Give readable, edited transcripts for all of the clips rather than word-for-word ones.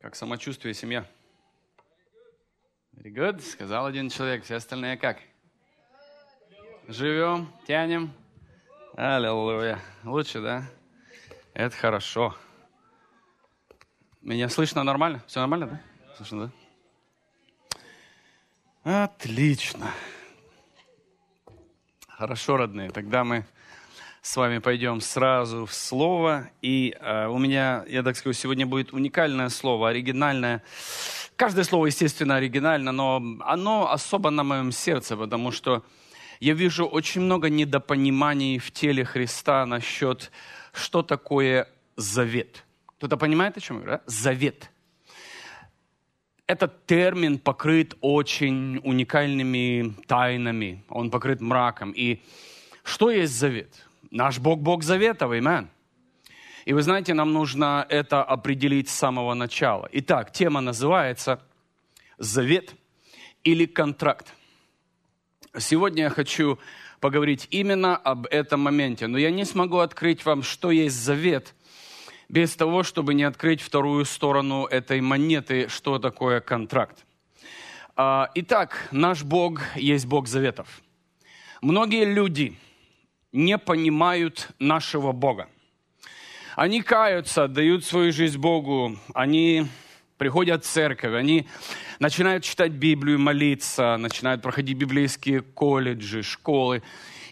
Как самочувствие, семья? Very good, сказал один человек. Все остальные как? Живем, тянем. Аллилуйя. Лучше, да? Это хорошо. Меня слышно нормально? Все нормально, да? Слышно, да? Отлично. Хорошо, родные. Тогда мы с вами пойдем сразу в слово. И у меня, я так скажу, сегодня будет уникальное слово, оригинальное. Каждое слово, естественно, оригинально, но оно особо на моем сердце, потому что я вижу очень много недопониманий в теле Христа насчет, что такое завет. Кто-то понимает, о чем я говорю? Да? Завет. Этот термин покрыт очень уникальными тайнами. Он покрыт мраком. И что есть завет? Наш Бог – Бог заветов, аминь. И вы знаете, нам нужно это определить с самого начала. Итак, тема называется «Завет» или «Контракт». Сегодня я хочу поговорить именно об этом моменте. Но я не смогу открыть вам, что есть завет, без того, чтобы не открыть вторую сторону этой монеты, что такое контракт. Итак, наш Бог есть Бог заветов. Многие люди не понимают нашего Бога. Они каются, отдают свою жизнь Богу, они приходят в церковь, они начинают читать Библию, молиться, начинают проходить библейские колледжи, школы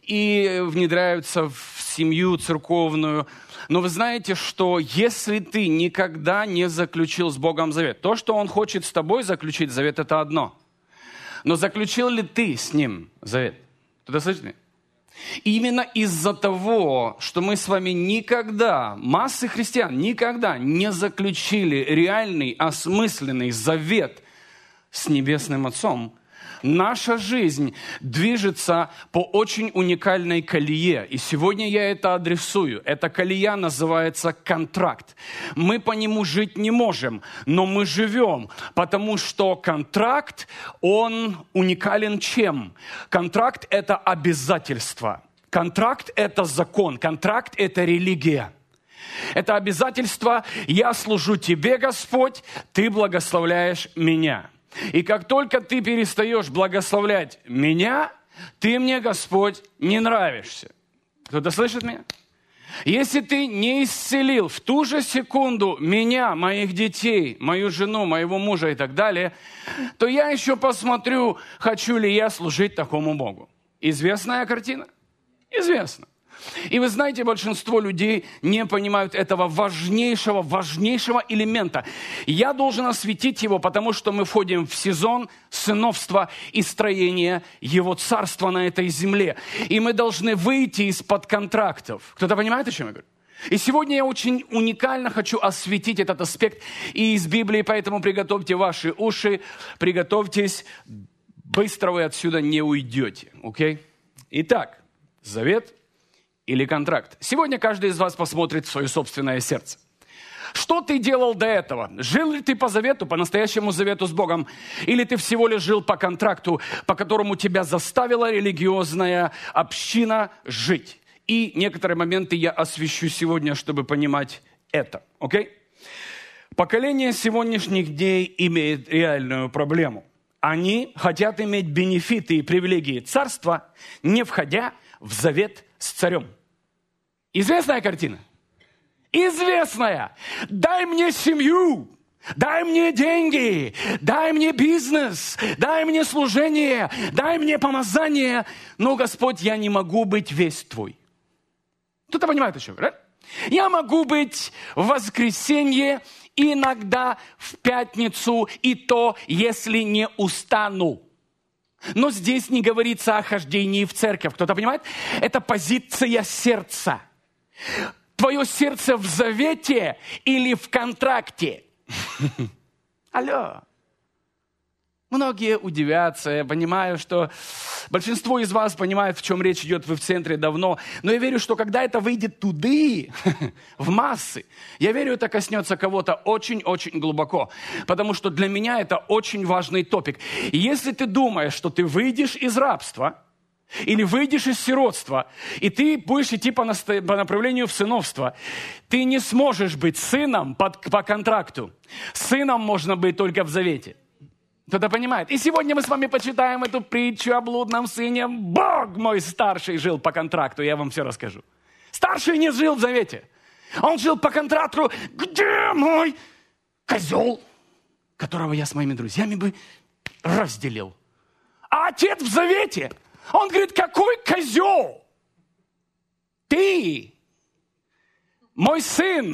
и внедряются в семью церковную. Но вы знаете, что если ты никогда не заключил с Богом завет, то, что Он хочет с тобой заключить завет, это одно. Но заключил ли ты с Ним завет? Кто-то слышит меня? И именно из-за того, что мы с вами никогда, массы христиан, никогда не заключили реальный, осмысленный завет с Небесным Отцом, наша жизнь движется по очень уникальной колее. И сегодня я это адресую. Эта колея называется контракт. Мы по нему жить не можем, но мы живем, потому что контракт, он уникален чем? Контракт – это обязательство. Контракт – это закон. Контракт – это религия. Это обязательство «Я служу Тебе, Господь, Ты благословляешь меня». И как только ты перестаешь благословлять меня, ты мне, Господь, не нравишься. Кто-то слышит меня? Если ты не исцелил в ту же секунду меня, моих детей, мою жену, моего мужа и так далее, то я еще посмотрю, хочу ли я служить такому Богу. Известная картина? Известно. И вы знаете, большинство людей не понимают этого важнейшего элемента. Я должен осветить его, потому что мы входим в сезон сыновства и строения Его царства на этой земле. И мы должны выйти из-под контрактов. Кто-то понимает, о чем я говорю? И сегодня я очень уникально хочу осветить этот аспект и из Библии, поэтому приготовьте ваши уши, приготовьтесь, быстро вы отсюда не уйдете. Окей? Итак, завет или контракт. Сегодня каждый из вас посмотрит в свое собственное сердце. Что ты делал до этого? Жил ли ты по завету, по настоящему завету с Богом? Или ты всего лишь жил по контракту, по которому тебя заставила религиозная община жить? И некоторые моменты я освещу сегодня, чтобы понимать это. Окей? Поколение сегодняшних дней имеет реальную проблему. Они хотят иметь бенефиты и привилегии царства, не входя в завет с царем. Известная картина? Известная. Дай мне семью, дай мне деньги, дай мне бизнес, дай мне служение, дай мне помазание. Но, Господь, я не могу быть весь твой. Кто-то понимает, о чем, да? Я могу быть в воскресенье, иногда в пятницу, и то, если не устану. Но здесь не говорится о хождении в церковь. Кто-то понимает? Это позиция сердца. Твое сердце в завете или в контракте? Алло. Многие удивятся. Я понимаю, что большинство из вас понимает, в чем речь идет. Вы в центре давно. Но я верю, что когда это выйдет туды, в массы, я верю, это коснется кого-то очень-очень глубоко. Потому что для меня это очень важный топик. И если ты думаешь, что ты выйдешь из рабства, или выйдешь из сиротства, и ты будешь идти по направлению в сыновство, ты не сможешь быть сыном по контракту. Сыном можно быть только в завете. Кто-то понимает? И сегодня мы с вами почитаем эту притчу о блудном сыне. Бог мой старший жил по контракту, я вам все расскажу. Старший не жил в завете. Он жил по контракту. Где мой козел, которого я с моими друзьями бы разделил? А отец в завете. Он говорит, какой козел? Ты, мой сын.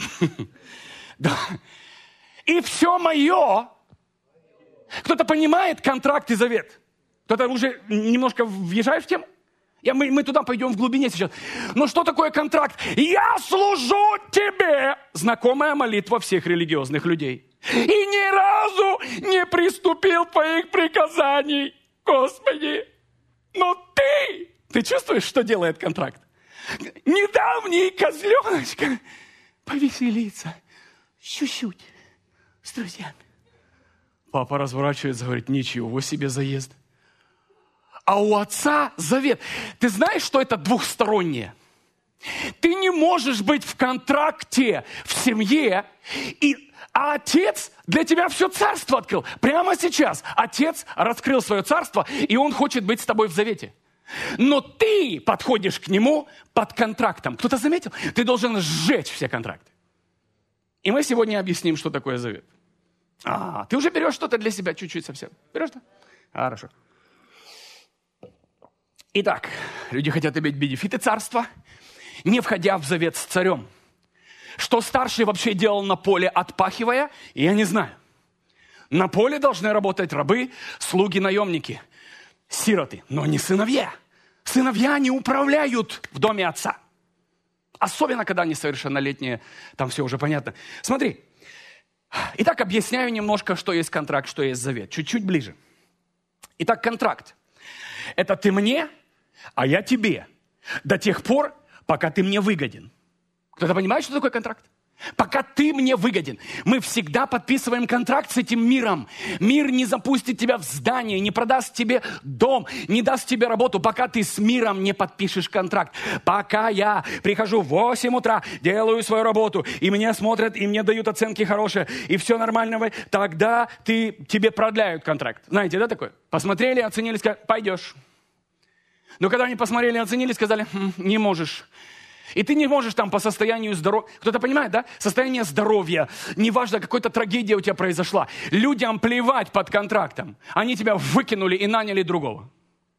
И все мое. Кто-то понимает контракт и завет? Кто-то уже немножко въезжает в тему? Мы туда пойдем в глубине сейчас. Но что такое контракт? Я служу тебе. Знакомая молитва всех религиозных людей. И ни разу не приступил твоих приказаний, Господи. Но ты чувствуешь, что делает контракт? Недавний козленочка повеселиться чуть-чуть с друзьями. Папа разворачивается, говорит, ничего себе заезд. А у отца завет. Ты знаешь, что это двухстороннее? Ты не можешь быть в контракте, в семье, а отец для тебя все царство открыл. Прямо сейчас отец раскрыл свое царство, и он хочет быть с тобой в завете. Но ты подходишь к нему под контрактом. Кто-то заметил? Ты должен сжечь все контракты. И мы сегодня объясним, что такое завет. Ты уже берешь что-то для себя чуть-чуть совсем. Берешь что? Хорошо. Итак, люди хотят иметь бенефиты царства, не входя в завет с царем. Что старший вообще делал на поле, отпахивая, я не знаю. На поле должны работать рабы, слуги, наемники, сироты, но не сыновья. Сыновья не управляют в доме отца. Особенно, когда они совершеннолетние, там все уже понятно. Смотри. Итак, объясняю немножко, что есть контракт, что есть завет. Чуть-чуть ближе. Итак, контракт. Это ты мне, а я тебе. До тех пор, пока ты мне выгоден. Кто-то понимает, что такое контракт? Пока ты мне выгоден. Мы всегда подписываем контракт с этим миром. Мир не запустит тебя в здание, не продаст тебе дом, не даст тебе работу, пока ты с миром не подпишешь контракт. Пока я прихожу в 8 утра, делаю свою работу, и меня смотрят, и мне дают оценки хорошие, и все нормально, тогда тебе продляют контракт. Знаете, да, такое? Посмотрели, оценили, сказали, пойдешь. Но когда они посмотрели, оценили, сказали, не можешь. И ты не можешь там по состоянию здоровья... Кто-то понимает, да? Состояние здоровья. Неважно, какая-то трагедия у тебя произошла. Людям плевать под контрактом. Они тебя выкинули и наняли другого.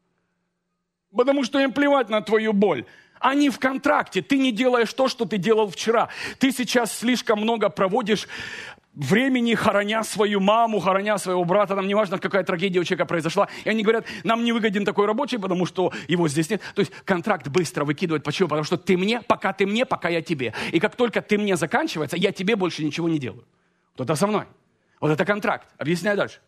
Потому что им плевать на твою боль. Они в контракте. Ты не делаешь то, что ты делал вчера. Ты сейчас слишком много проводишь времени, хороня свою маму, хороня своего брата, там неважно, какая трагедия у человека произошла, и они говорят, нам не выгоден такой рабочий, потому что его здесь нет. То есть контракт быстро выкидывают. Почему? Потому что ты мне, пока я тебе. И как только ты мне заканчивается, я тебе больше ничего не делаю. Кто-то со мной. Вот это контракт. Объясняю дальше.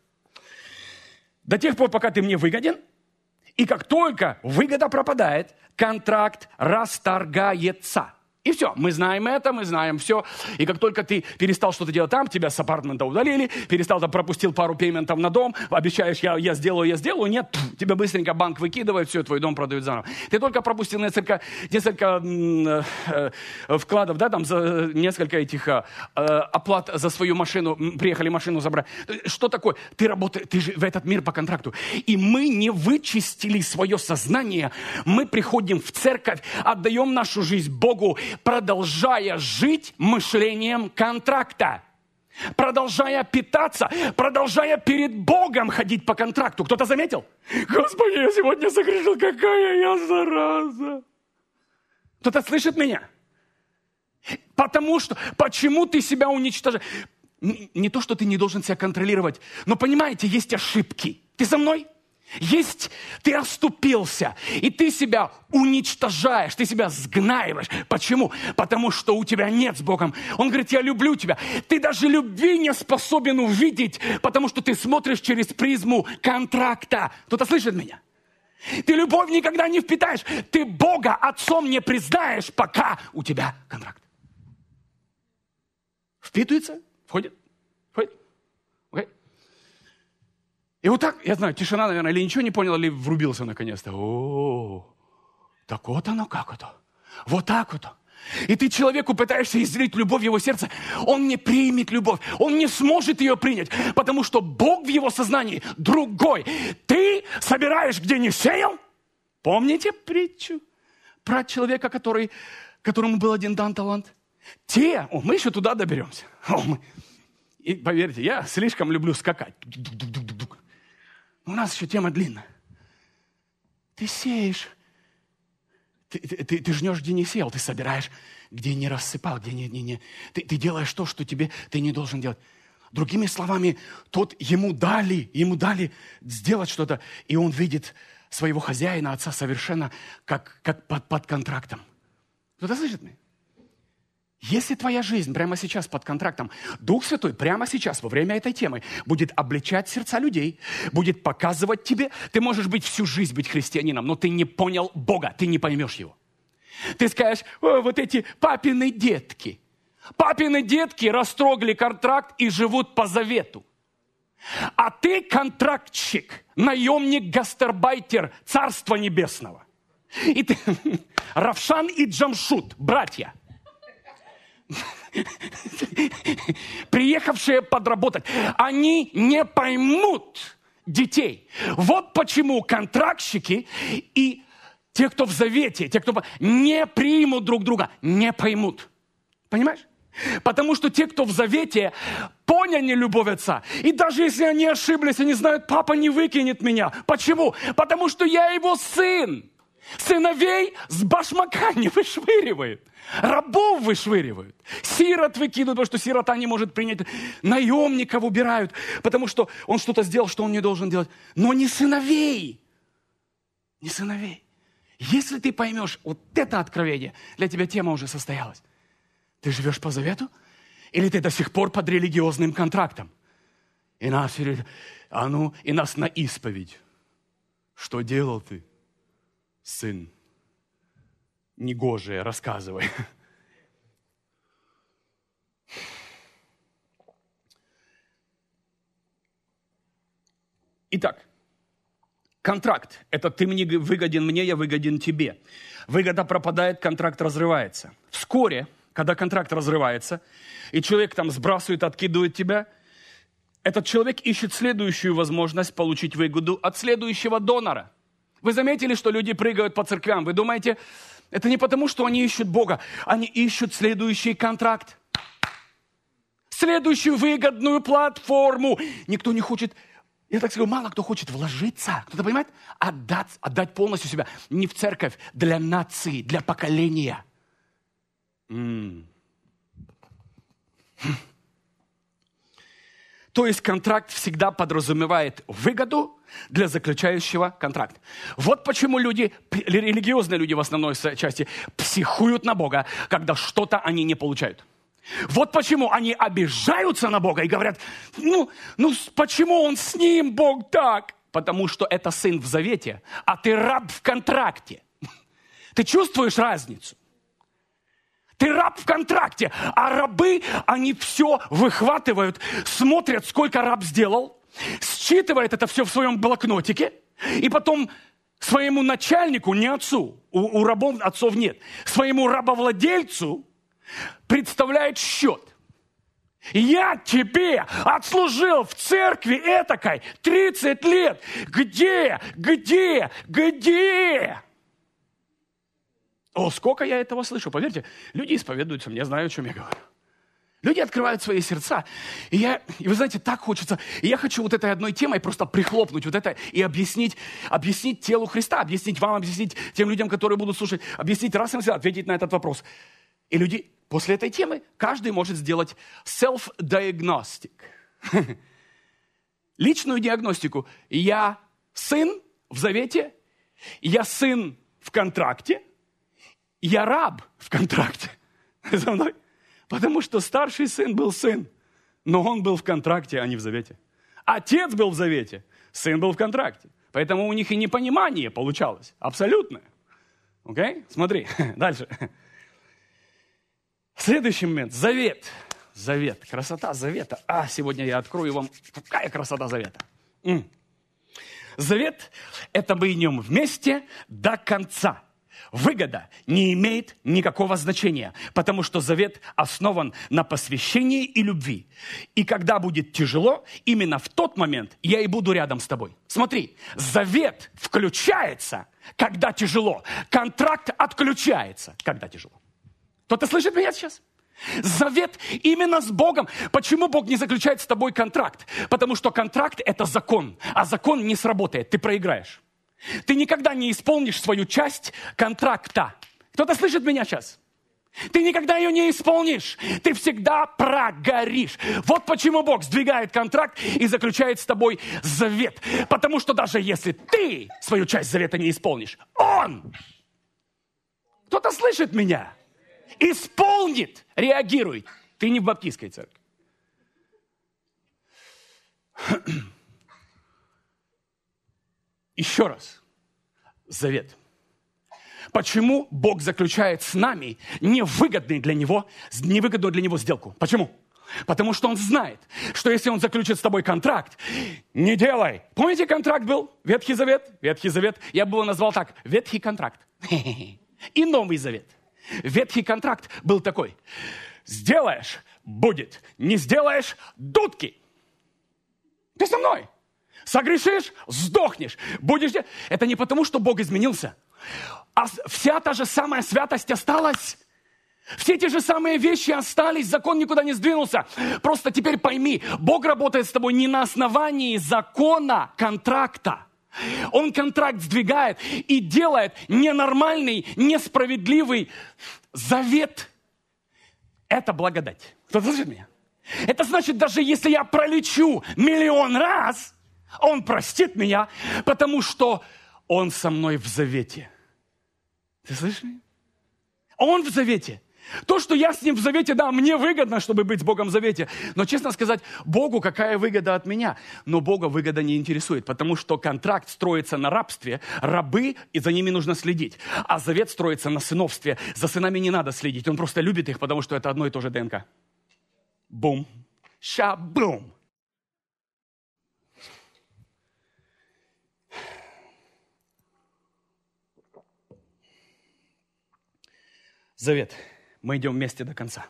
До тех пор, пока ты мне выгоден, и как только выгода пропадает, контракт расторгается. И все, мы знаем это, мы знаем все. И как только ты перестал что-то делать там, тебя с апартмента удалили, пропустил пару пейментов на дом, обещаешь, я сделаю, нет, тебя быстренько банк выкидывает, все, твой дом продают заново. Ты только пропустил несколько вкладов, да, там, несколько этих оплат за свою машину, приехали машину забрать. Что такое? Ты работаешь, ты же в этот мир по контракту. И мы не вычистили свое сознание, мы приходим в церковь, отдаем нашу жизнь Богу, продолжая жить мышлением контракта, продолжая питаться, продолжая перед Богом ходить по контракту. Кто-то заметил? Господи, я сегодня согрешил, какая я зараза. Кто-то слышит меня? Почему ты себя уничтожаешь? Не то, что ты не должен себя контролировать, но понимаете, есть ошибки. Ты со мной? Ты оступился, и ты себя уничтожаешь, ты себя сгнаиваешь. Почему? Потому что у тебя нет с Богом. Он говорит, я люблю тебя. Ты даже любви не способен увидеть, потому что ты смотришь через призму контракта. Кто-то слышит меня? Ты любовь никогда не впитаешь. Ты Бога отцом не признаешь, пока у тебя контракт. Впитывается? Входит? Окей? И вот так, я знаю, тишина, наверное, или ничего не понял, или врубился наконец-то. О, так вот оно как это. Вот так вот. И ты человеку пытаешься излить любовь в его сердце, он не примет любовь, он не сможет ее принять, потому что Бог в его сознании другой. Ты собираешь, где не сеял? Помните притчу про человека, которому был один дан талант? Мы еще туда доберемся. И поверьте, я слишком люблю скакать. У нас еще тема длинная. Ты сеешь. Ты жнешь, где не сеял, ты собираешь, где не рассыпал, где не. Ты делаешь то, что ты не должен делать. Другими словами, ему дали сделать что-то, и он видит своего хозяина, отца, совершенно как под контрактом. Кто-то слышит меня? Если твоя жизнь прямо сейчас под контрактом, Дух Святой прямо сейчас, во время этой темы, будет обличать сердца людей, будет показывать тебе, ты можешь всю жизнь быть христианином, но ты не понял Бога, ты не поймешь Его. Ты скажешь: вот эти папины детки. Папины детки расторгли контракт и живут по завету. А ты контрактщик, наемник, гастарбайтер Царства Небесного. И ты Равшан и Джамшут, братья. Приехавшие подработать, они не поймут детей. Вот почему контрактщики и те, кто в завете, те, кто не примут друг друга, не поймут. Понимаешь? Потому что те, кто в завете, поняли любовь Отца. И даже если они ошиблись, они знают: папа не выкинет меня. Почему? Потому что я его сын. Сыновей с башмака не вышвыривает. Рабов вышвыривают. Сирот выкидывают, потому что сирота не может принять. Наемников убирают, потому что он что-то сделал, что он не должен делать. Но не сыновей. Не сыновей. Если ты поймешь вот это откровение, для тебя тема уже состоялась. Ты живешь по завету? Или ты до сих пор под религиозным контрактом? И нас на исповедь. Что делал ты, сын? Негожее, рассказывай. Итак, контракт – это ты выгоден мне, я выгоден тебе. Выгода пропадает, контракт разрывается. Вскоре, когда контракт разрывается, и человек сбрасывает, откидывает тебя, этот человек ищет следующую возможность получить выгоду от следующего донора. Вы заметили, что люди прыгают по церквям? Вы думаете, это не потому, что они ищут Бога, они ищут следующий контракт, следующую выгодную платформу. Никто не хочет, я так скажу, мало кто хочет вложиться, кто-то понимает, отдать полностью себя не в церковь, для нации, для поколения. То есть контракт всегда подразумевает выгоду для заключающего контракт. Вот почему религиозные люди в основной части психуют на Бога, когда что-то они не получают. Вот почему они обижаются на Бога и говорят: почему он с ним, Бог, так? Потому что это сын в завете, а ты раб в контракте. Ты чувствуешь разницу? Ты раб в контракте, а рабы, они все выхватывают, смотрят, сколько раб сделал, считывает это все в своем блокнотике, и потом своему начальнику, не отцу, у рабов отцов нет, своему рабовладельцу представляет счет. Я тебе отслужил в церкви этакой 30 лет. Где? О, сколько я этого слышу. Поверьте, люди исповедуются, я знаю, о чем я говорю. Люди открывают свои сердца. И вы знаете, так хочется. И я хочу вот этой одной темой просто прихлопнуть вот это и объяснить телу Христа, объяснить вам, объяснить тем людям, которые будут слушать, объяснить раз и навсегда, ответить на этот вопрос. И люди после этой темы, каждый может сделать self-diagnostic. Личную диагностику. Я сын в завете, я сын в контракте, я раб в контракте. За мной? Потому что старший сын был сын, но он был в контракте, а не в завете. Отец был в завете, сын был в контракте. Поэтому у них и непонимание получалось. Абсолютное. Окей? Смотри, дальше. Следующий момент. Завет. Завет. Красота завета. Сегодня я открою вам, какая красота завета. Завет – это мы идем вместе до конца. Выгода не имеет никакого значения, потому что завет основан на посвящении и любви. И когда будет тяжело, именно в тот момент я и буду рядом с тобой. Смотри, завет включается, когда тяжело. Контракт отключается, когда тяжело. Кто-то слышит меня сейчас? Завет именно с Богом. Почему Бог не заключает с тобой контракт? Потому что контракт – это закон, а закон не сработает, ты проиграешь. Ты никогда не исполнишь свою часть контракта. Кто-то слышит меня сейчас? Ты никогда ее не исполнишь. Ты всегда прогоришь. Вот почему Бог сдвигает контракт и заключает с тобой завет. Потому что даже если ты свою часть завета не исполнишь, Он, кто-то слышит меня, исполнит, реагирует. Ты не в баптистской церкви. Еще раз. Завет. Почему Бог заключает с нами невыгодную для Него сделку? Почему? Потому что Он знает, что если Он заключит с тобой контракт, не делай. Помните, контракт был? Ветхий Завет? Ветхий Завет. Я бы его назвал так. Ветхий контракт. И Новый Завет. Ветхий контракт был такой. Сделаешь – будет. Не сделаешь – дудки. Ты со мной? Согрешишь – сдохнешь. Будешь... Это не потому, что Бог изменился. А вся та же самая святость осталась. Все те же самые вещи остались. Закон никуда не сдвинулся. Просто теперь пойми, Бог работает с тобой не на основании закона, контракта. Он контракт сдвигает и делает ненормальный, несправедливый завет. Это благодать. Кто слышит меня? Это значит, даже если я пролечу 1,000,000 раз, Он простит меня, потому что Он со мной в завете. Ты слышишь меня? Он в завете. То, что я с Ним в завете, да, мне выгодно, чтобы быть с Богом в завете. Но, честно сказать, Богу какая выгода от меня? Но Бога выгода не интересует, потому что контракт строится на рабстве, рабы, и за ними нужно следить. А завет строится на сыновстве. За сынами не надо следить, Он просто любит их, потому что это одно и то же ДНК. Бум. Ша-бум. Завет. Мы идем вместе до конца.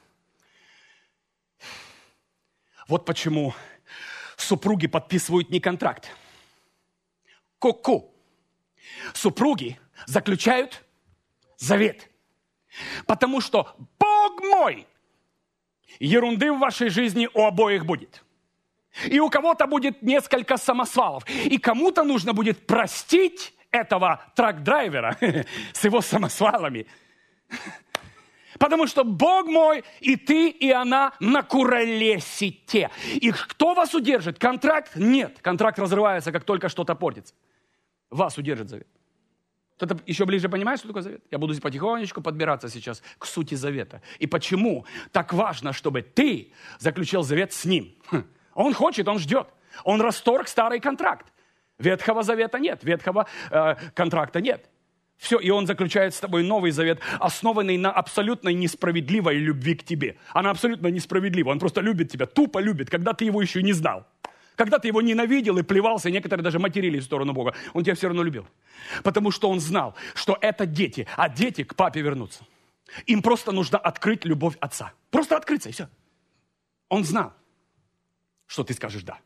Вот почему супруги подписывают не контракт. Ку-ку. Супруги заключают завет. Потому что Бог мой, ерунды в вашей жизни у обоих будет. И у кого-то будет несколько самосвалов. И кому-то нужно будет простить этого трак-драйвера с его самосвалами. Потому что Бог мой, и ты, и она накуролесите. И кто вас удержит? Контракт? Нет. Контракт разрывается, как только что-то портится. Вас удержит завет. Кто-то еще ближе понимает, что такое завет? Я буду потихонечку подбираться сейчас к сути завета. И почему так важно, чтобы ты заключил завет с Ним? Он хочет, Он ждет. Он расторг старый контракт. Ветхого завета нет, ветхого контракта нет. Все, и Он заключает с тобой новый завет, основанный на абсолютной несправедливой любви к тебе. Она абсолютно несправедлива. Он просто любит тебя, тупо любит, когда ты его еще не знал. Когда ты его ненавидел и плевался, и некоторые даже матерились в сторону Бога, Он тебя все равно любил. Потому что Он знал, что это дети, а дети к папе вернутся. Им просто нужно открыть любовь Отца. Просто открыться, и все. Он знал, что ты скажешь «да».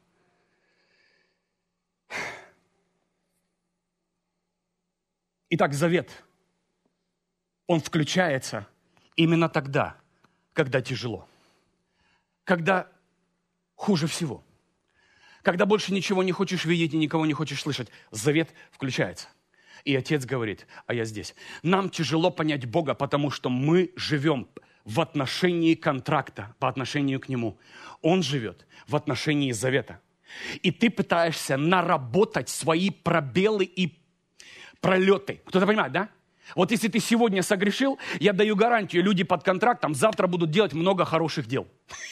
Итак, завет, он включается именно тогда, когда тяжело, когда хуже всего, когда больше ничего не хочешь видеть и никого не хочешь слышать. Завет включается. И Отец говорит, а я здесь. Нам тяжело понять Бога, потому что мы живем в отношении контракта, по отношению к Нему. Он живет в отношении завета. И ты пытаешься наработать свои пробелы и пролеты. Кто-то понимает, да? Вот если ты сегодня согрешил, я даю гарантию, люди под контрактом завтра будут делать много хороших дел.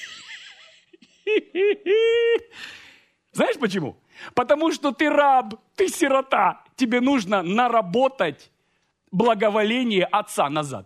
Знаешь почему? Потому что ты раб, ты сирота. Тебе нужно наработать благоволение Отца назад.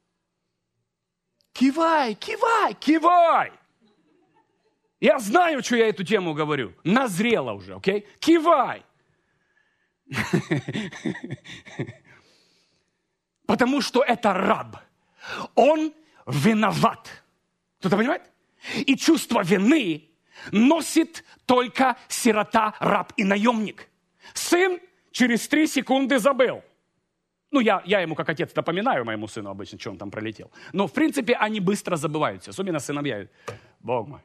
Кивай, кивай, кивай. Я знаю, что я эту тему говорю. Назрела уже, окей? Кивай. Потому что это раб. Он виноват. Кто-то понимает? И чувство вины носит только сирота, раб и наемник. Сын через 3 секунды забыл. Ну, я ему как отец напоминаю, моему сыну обычно, что он там пролетел. Но, в принципе, они быстро забываются, особенно сыновья. Бог мой.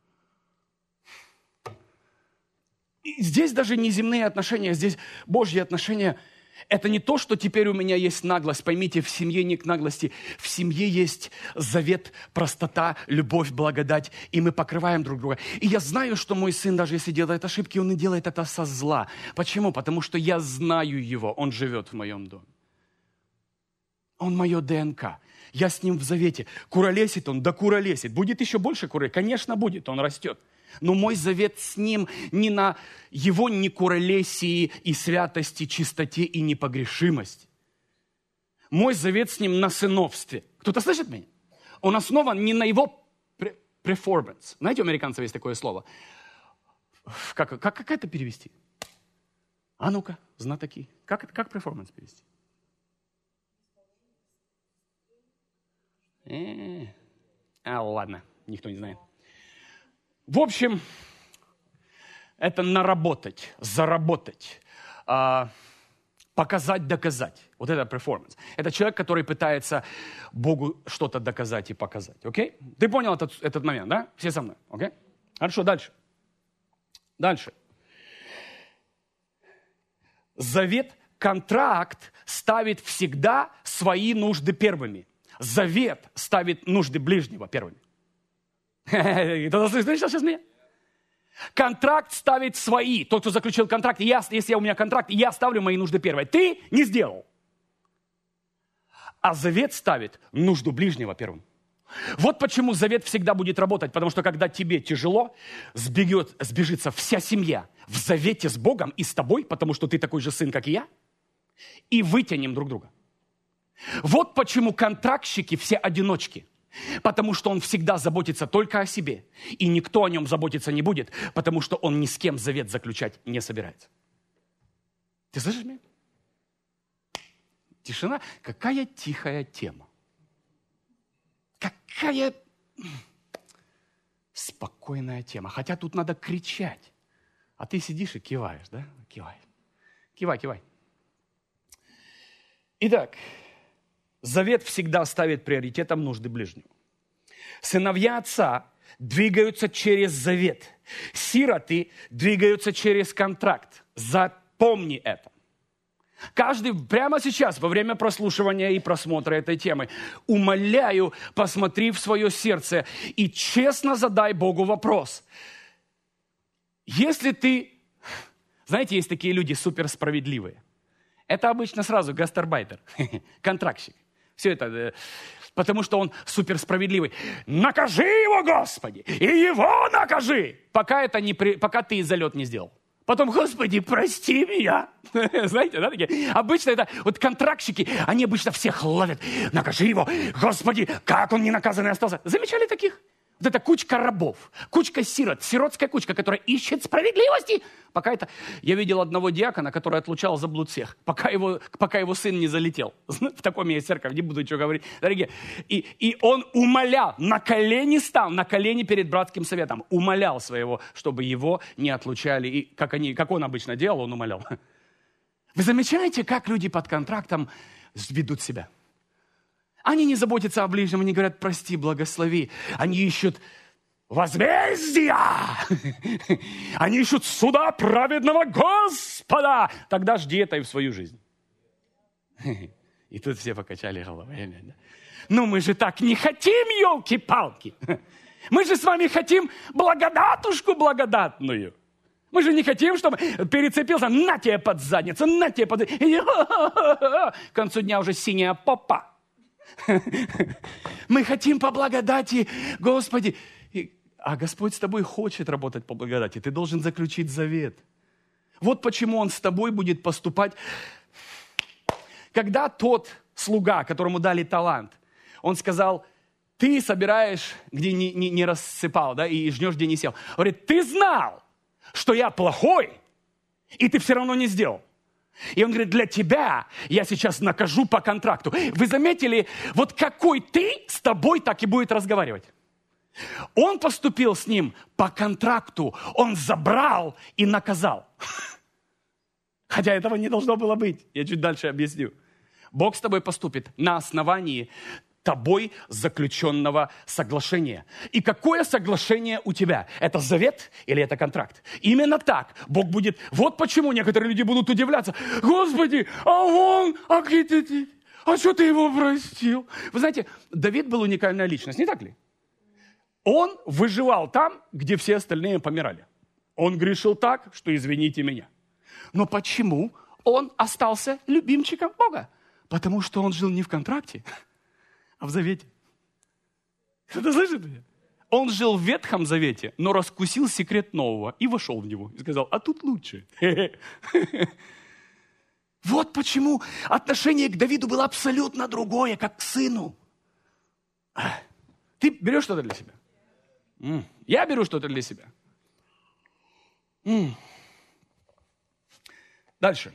И здесь даже не земные отношения, здесь Божьи отношения. Это не то, что теперь у меня есть наглость. Поймите, в семье не к наглости. В семье есть завет, простота, любовь, благодать. И мы покрываем друг друга. И я знаю, что мой сын, даже если делает ошибки, он и делает это со зла. Почему? Потому что я знаю его. Он живет в моем доме. Он мое ДНК. Я с ним в завете. Куролесит он, да куролесит. Будет еще больше куролесить? Конечно, будет. Он растет. Но мой завет с ним не на его некуролесии и святости, чистоте и непогрешимости. Мой завет с ним на сыновстве. Кто-то слышит меня? Он основан не на его performance. Знаете, у американцев есть такое слово. Как это перевести? А ну-ка, знатоки. Как performance перевести? Ладно, никто не знает. В общем, это наработать, заработать, показать, доказать. Вот это performance. Это человек, который пытается Богу что-то доказать и показать. Окей? Ты понял этот момент, да? Все со мной? Окей? Хорошо, дальше. Дальше. Завет, контракт ставит всегда свои нужды первыми. Завет ставит нужды ближнего первыми. Кто-то слышит сейчас меня? Контракт ставит свои. Тот, кто заключил контракт, если у меня контракт, я ставлю мои нужды первые. Ты не сделал. А завет ставит нужду ближнего первым. Вот почему завет всегда будет работать. Потому что когда тебе тяжело, сбежится вся семья в завете с Богом и с тобой, потому что ты такой же сын, как и я, и вытянем друг друга. Вот почему контрактщики все одиночки. Потому что он всегда заботится только о себе. И никто о нем заботиться не будет, потому что он ни с кем завет заключать не собирается. Ты слышишь меня? Тишина. Какая тихая тема. Какая спокойная тема. Хотя тут надо кричать. А ты сидишь и киваешь, да? Кивай. Кивай. Итак, завет всегда ставит приоритетом нужды ближнего. Сыновья отца двигаются через завет. Сироты двигаются через контракт. Запомни это. Каждый прямо сейчас, во время прослушивания и просмотра этой темы, умоляю, посмотри в свое сердце и честно задай Богу вопрос. Если ты... Знаете, есть такие люди суперсправедливые. Это обычно сразу гастарбайтер, контрактщик. Все это, потому что он суперсправедливый. Накажи его, Господи, и его накажи, пока ты залет не сделал. Потом, Господи, прости меня. Знаете, да, такие? Обычно это вот контрактщики, они обычно всех ловят. Накажи его, Господи, как он ненаказанный остался. Замечали таких? Вот это кучка рабов, кучка сирот, сиротская кучка, которая ищет справедливости. Я видел одного диакона, который отлучал за блуд всех, пока его сын не залетел. В таком есть церковь, не буду ничего говорить. Дорогие, и он умолял, на колени стал, на колени перед братским советом, умолял своего, чтобы его не отлучали. И как он обычно делал, он умолял. Вы замечаете, как люди под контрактом ведут себя? Они не заботятся о ближнем, они говорят, прости, благослови. Они ищут возмездия. Они ищут суда праведного Господа. Тогда жди это и в свою жизнь. И тут все покачали головой. Ну мы же так не хотим, елки-палки. Мы же с вами хотим благодатушку благодатную. Мы же не хотим, чтобы перецепился, на тебе под задницу, на тебе под... К концу дня уже синяя попа. Мы хотим по благодати, Господи. А Господь с тобой хочет работать по благодати. Ты должен заключить завет. Вот почему Он с тобой будет поступать. Когда тот слуга, которому дали талант, он сказал, ты собираешь, где не рассыпал, да, и жнешь, где не сел. Он говорит, ты знал, что я плохой, и ты все равно не сделал. И он говорит, для тебя я сейчас накажу по контракту. Вы заметили, вот какой ты, с тобой так и будет разговаривать. Он поступил с ним по контракту. Он забрал и наказал. Хотя этого не должно было быть. Я чуть дальше объясню. Бог с тобой поступит на основании тобой заключенного соглашения. И какое соглашение у тебя? Это завет или это контракт? Именно так Бог будет... Вот почему некоторые люди будут удивляться. Господи, а что ты его простил? Вы знаете, Давид был уникальная личность, не так ли? Он выживал там, где все остальные помирали. Он грешил так, что извините меня. Но почему он остался любимчиком Бога? Потому что он жил не в контракте, а в завете. Кто-то слышит меня? Он жил в Ветхом Завете, но раскусил секрет нового и вошел в него. И сказал, а тут лучше. Вот почему отношение к Давиду было абсолютно другое, как к сыну. Ты берешь что-то для себя? Я беру что-то для себя. Дальше.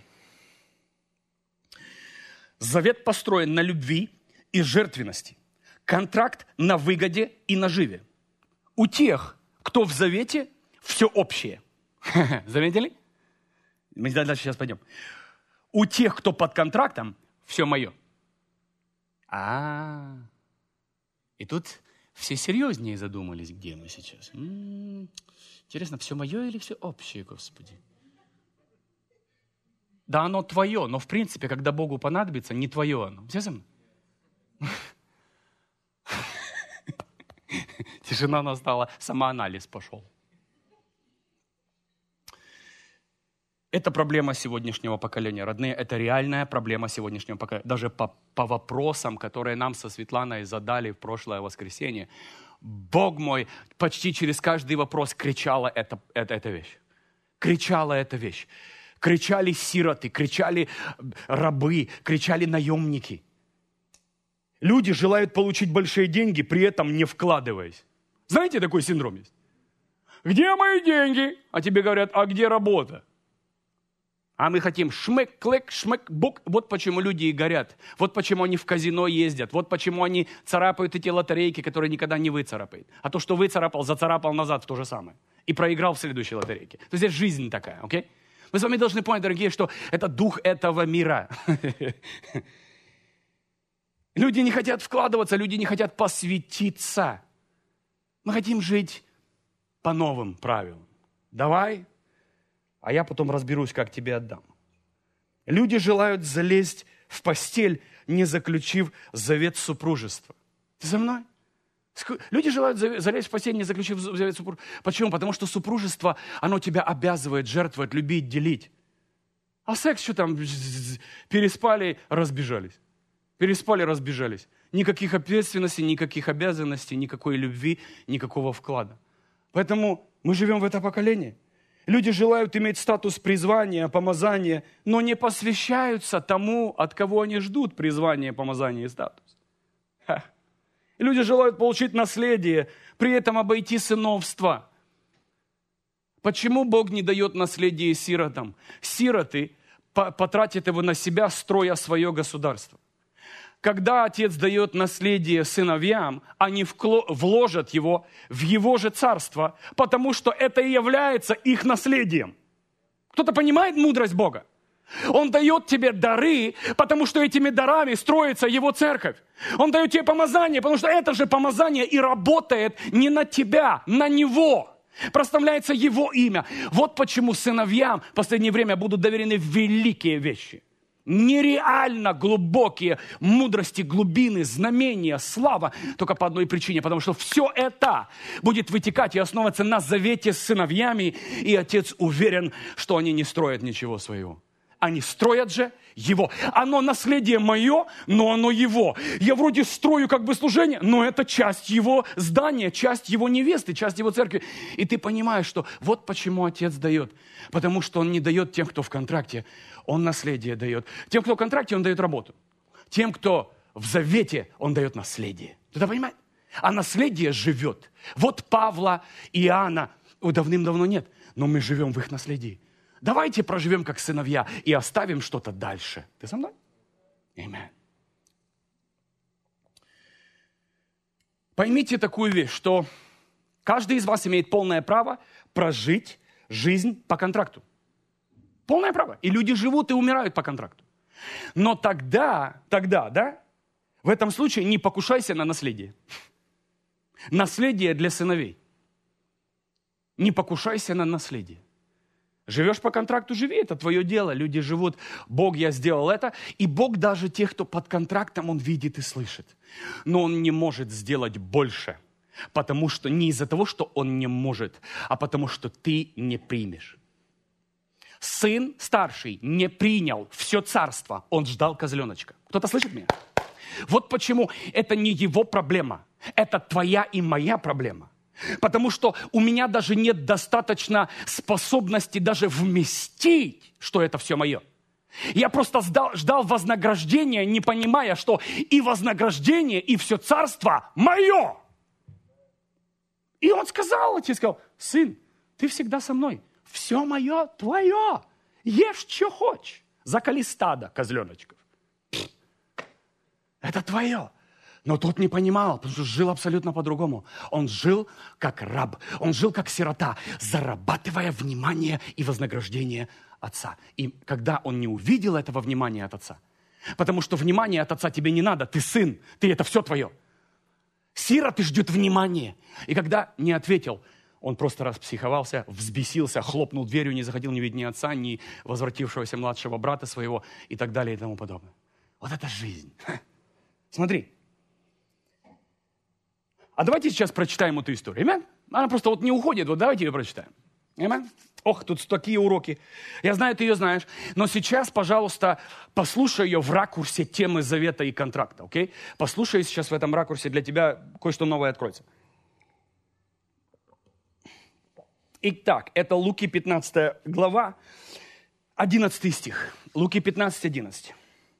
Завет построен на любви и жертвенности. Контракт на выгоде и наживе. У тех, кто в завете, все общее. Заметили? Мы дальше сейчас пойдем. У тех, кто под контрактом, все мое. И тут все серьезнее задумались, где мы сейчас. Интересно, все мое или все общее, Господи? Да, оно твое, но в принципе, когда Богу понадобится, не твое оно. Все со мной? Тишина настала, самоанализ пошел. Это проблема сегодняшнего поколения. Родные, это реальная проблема сегодняшнего поколения. Даже по вопросам, которые нам со Светланой задали в прошлое воскресенье. Бог мой, почти через каждый вопрос кричала эта вещь. Кричала эта вещь. Кричали сироты, кричали рабы, кричали наемники. Люди желают получить большие деньги, при этом не вкладываясь. Знаете, такой синдром есть? Где мои деньги? А тебе говорят, а где работа? А мы хотим шмык, клык, шмык, бук. Вот почему люди и горят. Вот почему они в казино ездят. Вот почему они царапают эти лотерейки, которые никогда не выцарапают. А то, что выцарапал, зацарапал назад в то же самое. И проиграл в следующей лотерейке. То есть здесь жизнь такая, окей? Мы с вами должны понять, дорогие, что это дух этого мира. Люди не хотят вкладываться, люди не хотят посвятиться. Мы хотим жить по новым правилам. Давай, а я потом разберусь, как тебе отдам. Люди желают залезть в постель, не заключив завет супружества. Ты со мной? Люди желают залезть в постель, не заключив завет супружества. Почему? Потому что супружество, оно тебя обязывает жертвовать, любить, делить. А секс что там? Переспали, разбежались. Переспали, разбежались. Никаких ответственностей, никаких обязанностей, никакой любви, никакого вклада. Поэтому мы живем в это поколении. Люди желают иметь статус призвания, помазания, но не посвящаются тому, от кого они ждут призвания, помазания и статус. Люди желают получить наследие, при этом обойти сыновство. Почему Бог не дает наследие сиротам? Сироты потратят его на себя, строя свое государство. Когда отец дает наследие сыновьям, они вложат его в его же царство, потому что это и является их наследием. Кто-то понимает мудрость Бога? Он дает тебе дары, потому что этими дарами строится его церковь. Он дает тебе помазание, потому что это же помазание и работает не на тебя, на него. Проставляется его имя. Вот почему сыновьям в последнее время будут доверены великие вещи. Нереально глубокие мудрости, глубины, знамения, слава. Только по одной причине, потому что все это будет вытекать и основываться на завете с сыновьями. И отец уверен, что они не строят ничего своего. Они строят же его. Оно наследие мое, но оно его. Я вроде строю как бы служение, но это часть его здания, часть его невесты, часть его церкви. И ты понимаешь, что вот почему отец дает. Потому что он не дает тем, кто в контракте, он наследие дает. Тем, кто в контракте, он дает работу. Тем, кто в завете, он дает наследие. Ты понимаешь? А наследие живет. Вот Павла и Иоанна давным-давно нет, но мы живем в их наследии. Давайте проживем как сыновья и оставим что-то дальше. Ты со мной? Аминь. Поймите такую вещь, что каждый из вас имеет полное право прожить жизнь по контракту. Полное право. И люди живут и умирают по контракту. Но тогда, да, в этом случае не покушайся на наследие. Наследие для сыновей. Не покушайся на наследие. Живешь по контракту, живи, это твое дело. Люди живут, Бог, я сделал это. И Бог даже тех, кто под контрактом, Он видит и слышит. Но Он не может сделать больше. Потому что не из-за того, что Он не может, а потому что ты не примешь. Сын старший не принял все царство. Он ждал козленочка. Кто-то слышит меня? Вот почему это не его проблема. Это твоя и моя проблема. Потому что у меня даже нет достаточно способности даже вместить, что это все мое. Я просто ждал вознаграждения, не понимая, что и вознаграждение, и все царство мое. И он сказал, отец сказал, сын, ты всегда со мной. Все мое твое. Ешь, что хочешь. Закали стадо козленочков. Это твое. Но тот не понимал, потому что жил абсолютно по-другому. Он жил как раб, он жил как сирота, зарабатывая внимание и вознаграждение отца. И когда он не увидел этого внимания от отца, потому что внимание от отца тебе не надо, ты сын, это все твое. Сироты ждет внимания. И когда не ответил, он просто распсиховался, взбесился, хлопнул дверью, не захотел ни видеть ни отца, ни возвратившегося младшего брата своего и так далее и тому подобное. Вот это жизнь. Смотри. А давайте сейчас прочитаем эту историю. Аминь? Она просто вот не уходит, вот давайте ее прочитаем. Аминь? Ох, тут такие уроки. Я знаю, ты ее знаешь. Но сейчас, пожалуйста, послушай ее в ракурсе темы завета и контракта. Окей? Послушай сейчас в этом ракурсе, для тебя кое-что новое откроется. Итак, это Луки 15 глава, 11 стих. Луки 15, 11.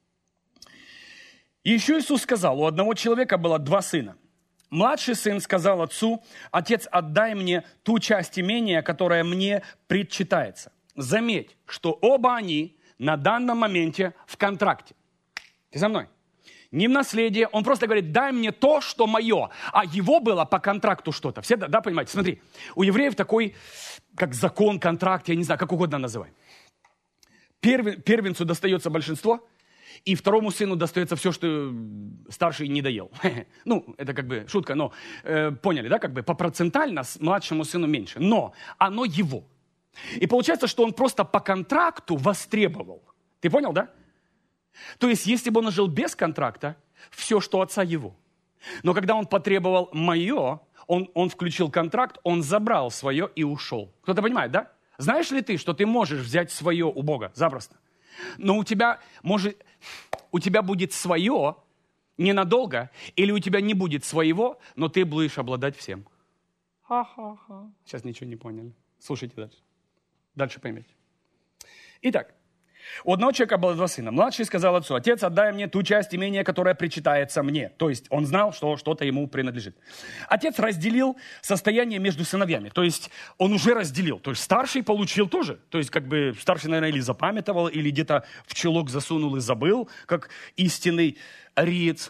Еще Иисус сказал, у одного человека было 2 сына. Младший сын сказал отцу, отец, отдай мне ту часть имения, которая мне предчитается. Заметь, что оба они на данном моменте в контракте. Ты со мной? Не в наследии. Он просто говорит, дай мне то, что мое. А его было по контракту что-то. Все, да, понимаете? Смотри, у евреев такой, как закон, контракт, я не знаю, как угодно называй. Первенцу достается большинство, и второму сыну достается все, что старший не доел. Ну, это как бы шутка, но поняли, да, как бы процентально младшему сыну меньше. Но оно его. И получается, что он просто по контракту востребовал. Ты понял, да? То есть, если бы он жил без контракта, все, что отца его. Но когда он потребовал мое, он включил контракт, он забрал свое и ушел. Кто-то понимает, да? Знаешь ли ты, что ты можешь взять свое у Бога запросто? Но у тебя будет свое ненадолго, или у тебя не будет своего, но ты будешь обладать всем. Ха-ха-ха. Сейчас ничего не поняли. Слушайте дальше. Дальше поймете. Итак, у одного человека было 2 сына. Младший сказал отцу, отец, отдай мне ту часть имения, которая причитается мне. То есть он знал, что что-то ему принадлежит. Отец разделил состояние между сыновьями. То есть он уже разделил. То есть старший получил тоже. То есть как бы старший, наверное, или запамятовал, или где-то в чулок засунул и забыл, как истинный ариец.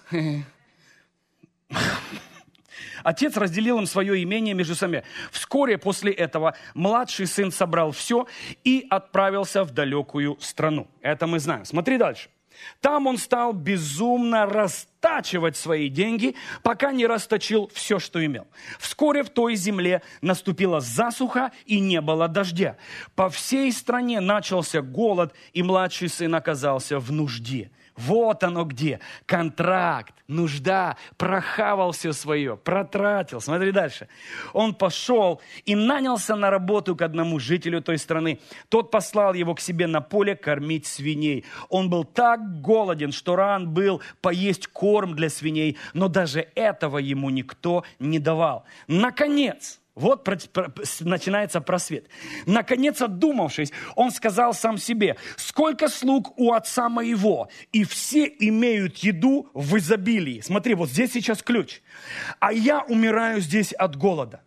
Отец разделил им свое имение между собой. Вскоре после этого младший сын собрал все и отправился в далекую страну. Это мы знаем. Смотри дальше. Там он стал безумно растачивать свои деньги, пока не расточил все, что имел. Вскоре в той земле наступила засуха и не было дождя. По всей стране начался голод, и младший сын оказался в нужде. Вот оно где. Контракт, нужда, прохавал все свое, протратил. Смотри дальше. Он пошел и нанялся на работу к одному жителю той страны. Тот послал его к себе на поле кормить свиней. Он был так голоден, что ран был поесть корм для свиней, но даже этого ему никто не давал. Наконец, вот начинается просвет. Наконец, отдумавшись, он сказал сам себе, сколько слуг у отца моего, и все имеют еду в изобилии. Смотри, вот здесь сейчас ключ. А я умираю здесь от голода.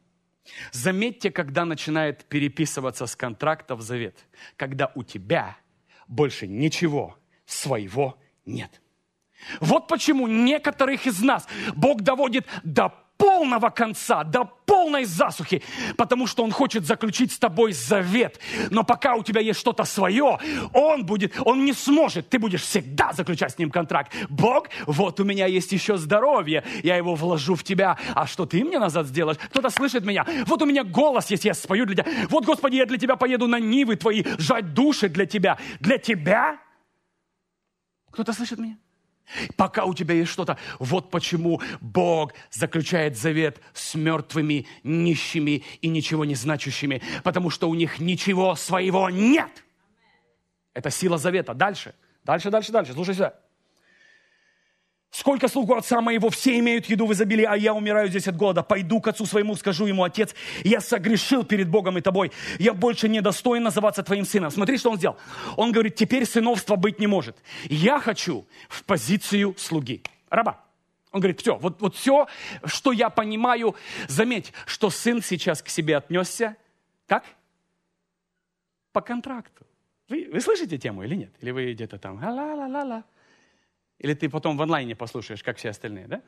Заметьте, когда начинает переписываться с контракта в завет. Когда у тебя больше ничего своего нет. Вот почему некоторых из нас Бог доводит до полного конца, до полной засухи, потому что Он хочет заключить с тобой завет. Но пока у тебя есть что-то свое, Он не сможет, ты будешь всегда заключать с Ним контракт. Бог, вот у меня есть еще здоровье, я его вложу в тебя, а что ты мне назад сделаешь? Кто-то слышит меня? Вот у меня голос есть, я спою для тебя. Вот, Господи, я для тебя поеду на нивы твои, жать души для тебя. Для тебя? Кто-то слышит меня? Пока у тебя есть что-то. Вот почему Бог заключает завет с мертвыми, нищими и ничего не значащими. Потому что у них ничего своего нет. Это сила завета. Дальше. Слушай сюда. Сколько слуг у отца моего, все имеют еду в изобилии, а я умираю здесь от голода. Пойду к отцу своему, скажу ему: Отец, я согрешил перед Богом и тобой. Я больше не достоин называться твоим сыном. Смотри, что он сделал. Он говорит: теперь сыновства быть не может. Я хочу в позицию слуги, раба. Он говорит: все, вот все, что я понимаю. Заметь, что сын сейчас к себе отнесся, как? По контракту. Вы слышите тему или нет? Или вы где-то там ла-ла-ла-ла? Или ты потом в онлайне послушаешь, как все остальные, да?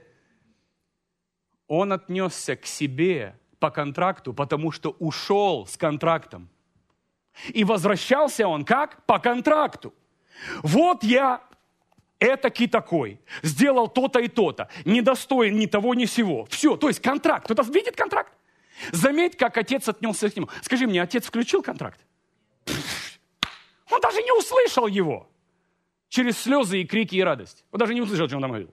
Он отнесся к себе по контракту, потому что ушел с контрактом. И возвращался он как? По контракту. Вот я этакий такой, сделал то-то и то-то, недостоин ни того, ни сего. Все, то есть контракт. Кто-то видит контракт? Заметь, как отец отнесся к нему. Скажи мне, отец включил контракт? Он даже не услышал его. Через слезы и крики и радость. Он даже не услышал, что он там говорил.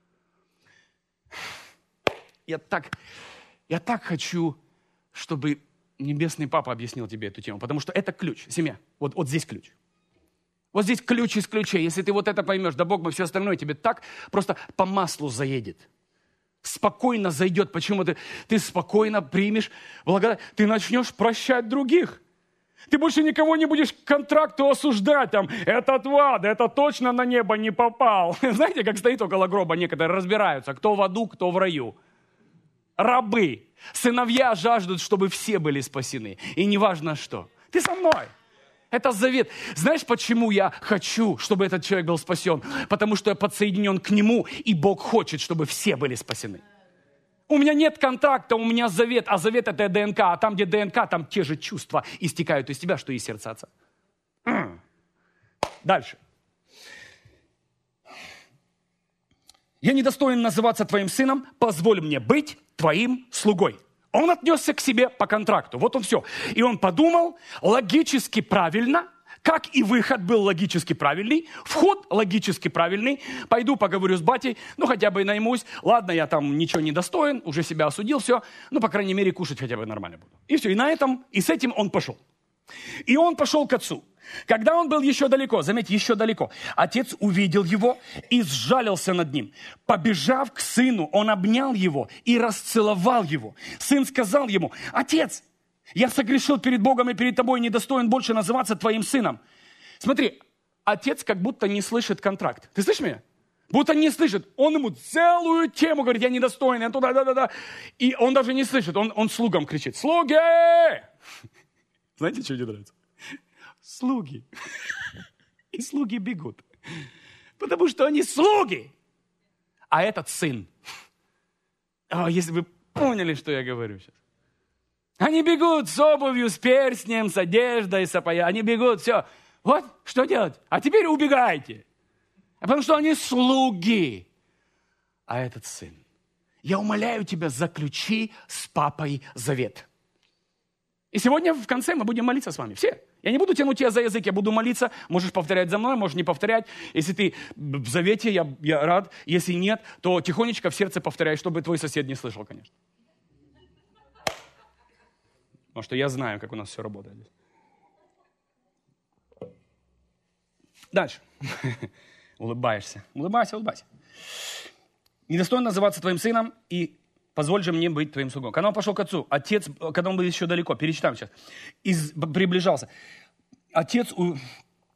Я так хочу, чтобы Небесный Папа объяснил тебе эту тему. Потому что это ключ. Семья. Вот здесь ключ. Вот здесь ключ из ключей. Если ты вот это поймешь, да Бог бы все остальное тебе так просто по маслу заедет. Спокойно зайдет. Почему ты спокойно примешь благодать. Ты начнешь прощать других. Ты больше никого не будешь к контракту осуждать. Там, этот в ад, это точно на небо не попал. Знаете, как стоит около гроба некоторые, разбираются, кто в аду, кто в раю. Рабы. Сыновья жаждут, чтобы все были спасены. И неважно что. Ты со мной. Это завет. Знаешь, почему я хочу, чтобы этот человек был спасен? Потому что я подсоединен к нему, и Бог хочет, чтобы все были спасены. У меня нет контракта, у меня завет, а завет — это ДНК, а там, где ДНК, там те же чувства истекают из тебя, что и сердце отца. Дальше. Я недостоин называться твоим сыном, позволь мне быть твоим слугой. Он отнесся к себе по контракту, вот он все. И он подумал логически правильно, как и выход был логически правильный, вход логически правильный. Пойду поговорю с батей, хотя бы наймусь. Ладно, я там ничего не достоин, уже себя осудил, все. По крайней мере, кушать хотя бы нормально буду. И все, и с этим он пошел. И он пошел к отцу. Когда он был еще далеко, заметьте, еще далеко, отец увидел его и сжалился над ним. Побежав к сыну, он обнял его и расцеловал его. Сын сказал ему: Отец, я согрешил перед Богом и перед тобой, недостоин больше называться твоим сыном. Смотри, отец как будто не слышит контракт. Ты слышишь меня? Будто не слышит. Он ему целую тему говорит: я недостоин, я туда, да. И он даже не слышит, он слугам кричит: слуги! Знаете, что мне нравится? Слуги. И слуги бегут. Потому что они слуги. А этот сын. Если вы поняли, что я говорю сейчас. Они бегут с обувью, с перстнем, с одеждой, с опоя. Они бегут, все. Вот, что делать? А теперь убегайте. Потому что они слуги. А этот сын. Я умоляю тебя, заключи с папой завет. И сегодня в конце мы будем молиться с вами. Все. Я не буду тянуть тебя за язык, я буду молиться. Можешь повторять за мной, можешь не повторять. Если ты в завете, я рад. Если нет, то тихонечко в сердце повторяй, чтобы твой сосед не слышал, конечно. Потому что я знаю, как у нас все работает. Дальше. Улыбаешься. Улыбайся. Недостоин называться твоим сыном, и позволь же мне быть твоим слугой. Когда он пошел к отцу, отец, когда он был еще далеко, перечитаем сейчас, приближался. Отец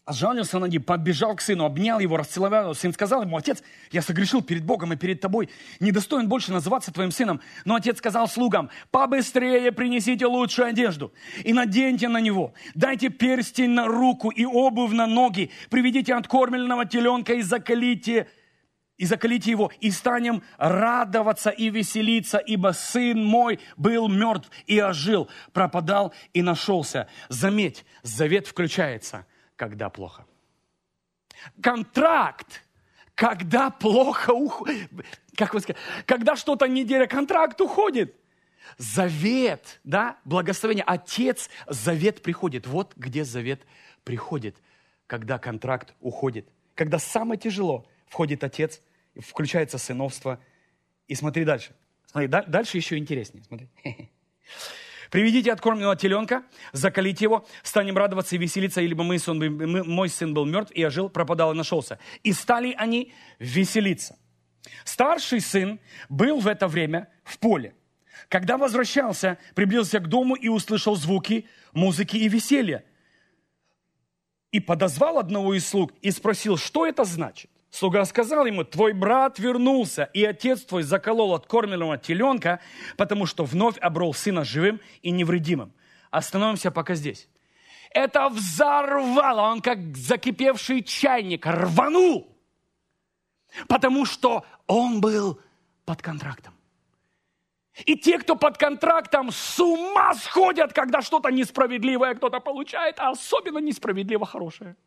сжалился над ним, побежал к сыну, обнял его, расцеловал его. Сын сказал ему: отец, я согрешил перед Богом и перед тобой, недостоин больше называться твоим сыном. Но отец сказал слугам: побыстрее принесите лучшую одежду и наденьте на него. Дайте перстень на руку и обувь на ноги. Приведите откормленного теленка и заколите его, и станем радоваться и веселиться, ибо сын мой был мертв и ожил, пропадал и нашелся. Заметь, завет включается, когда плохо. Контракт, когда плохо уходит. Как вы сказали, когда что-то не делает, контракт уходит. Завет, да, благословение. Отец, завет приходит. Вот где завет приходит, когда контракт уходит. Когда самое тяжело, входит отец, включается сыновство. И смотри дальше. Смотри, дальше еще интереснее. Смотри. Приведите откормленного теленка, заколите его, станем радоваться и веселиться, ибо мой сын был мертв и ожил, пропадал и нашелся. И стали они веселиться. Старший сын был в это время в поле. Когда возвращался, приблизился к дому и услышал звуки музыки и веселья. И подозвал одного из слуг и спросил, что это значит. Слуга сказал ему: твой брат вернулся, и отец твой заколол откормленного теленка, потому что вновь обрел сына живым и невредимым. Остановимся пока здесь. Это взорвало, он как закипевший чайник рванул, потому что он был под контрактом. И те, кто под контрактом, с ума сходят, когда что-то несправедливое кто-то получает, а особенно несправедливо хорошее.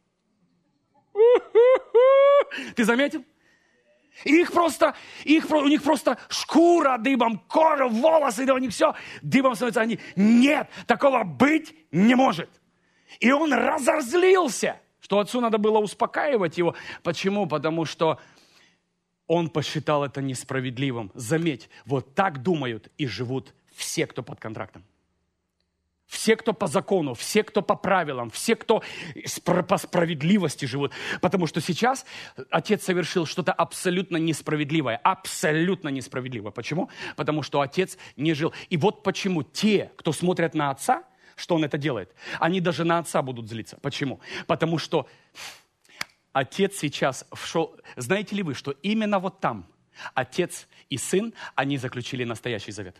Ты заметил? У них просто шкура дыбом, кожа, волосы, у них все дыбом становится. Нет, такого быть не может. И он разозлился, что отцу надо было успокаивать его. Почему? Потому что он посчитал это несправедливым. Заметь, вот так думают и живут все, кто под контрактом. Все, кто по закону, все, кто по правилам, все, кто по справедливости живут. Потому что сейчас отец совершил что-то абсолютно несправедливое. Абсолютно несправедливое. Почему? Потому что отец не жил. И вот почему те, кто смотрят на отца, что он это делает, они даже на отца будут злиться. Почему? Потому что отец сейчас вшел... Знаете ли вы, что именно вот там отец и сын, они заключили настоящий завет?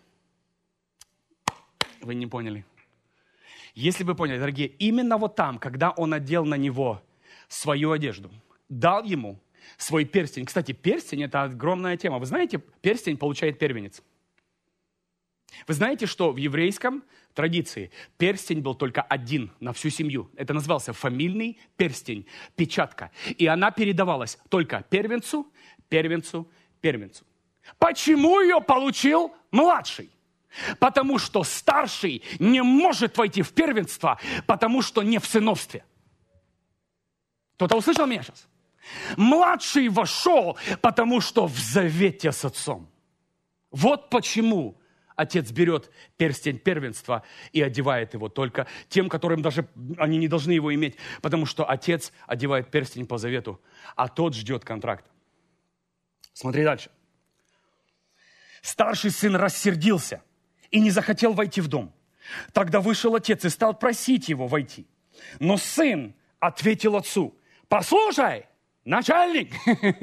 Вы не поняли. Если вы поняли, дорогие, именно вот там, когда он одел на него свою одежду, дал ему свой перстень. Кстати, перстень – это огромная тема. Вы знаете, перстень получает первенец. Вы знаете, что в еврейском традиции перстень был только один на всю семью. Это назывался фамильный перстень, печатка. И она передавалась только первенцу, первенцу, первенцу. Почему ее получил младший? Потому что старший не может войти в первенство, потому что не в сыновстве. Кто-то услышал меня сейчас? Младший вошел, потому что в завете с отцом. Вот почему отец берет перстень первенства и одевает его только тем, которым даже они не должны его иметь, потому что отец одевает перстень по завету, а тот ждет контракта. Смотри дальше. Старший сын рассердился и не захотел войти в дом. Тогда вышел отец и стал просить его войти. Но сын ответил отцу: послушай, начальник,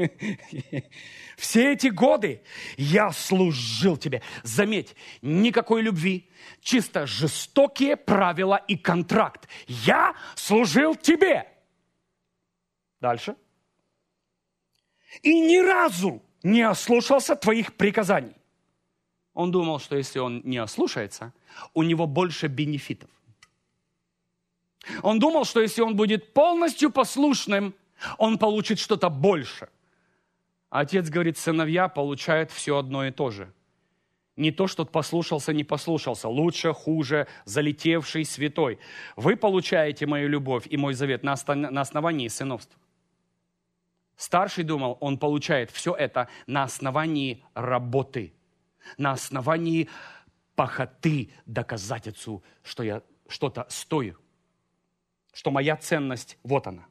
все эти годы я служил тебе. Заметь, никакой любви, чисто жестокие правила и контракт. Я служил тебе. Дальше. И ни разу не ослушался твоих приказаний. Он думал, что если он не ослушается, у него больше бенефитов. Он думал, что если он будет полностью послушным, он получит что-то больше. Отец говорит, сыновья получают все одно и то же. Не то, что послушался, не послушался. Лучше, хуже, залетевший, святой. Вы получаете мою любовь и мой завет на основании сыновства. Старший думал, он получает все это на основании работы. На основании похоты доказать отцу, что я что-то стою. Что моя ценность, вот она.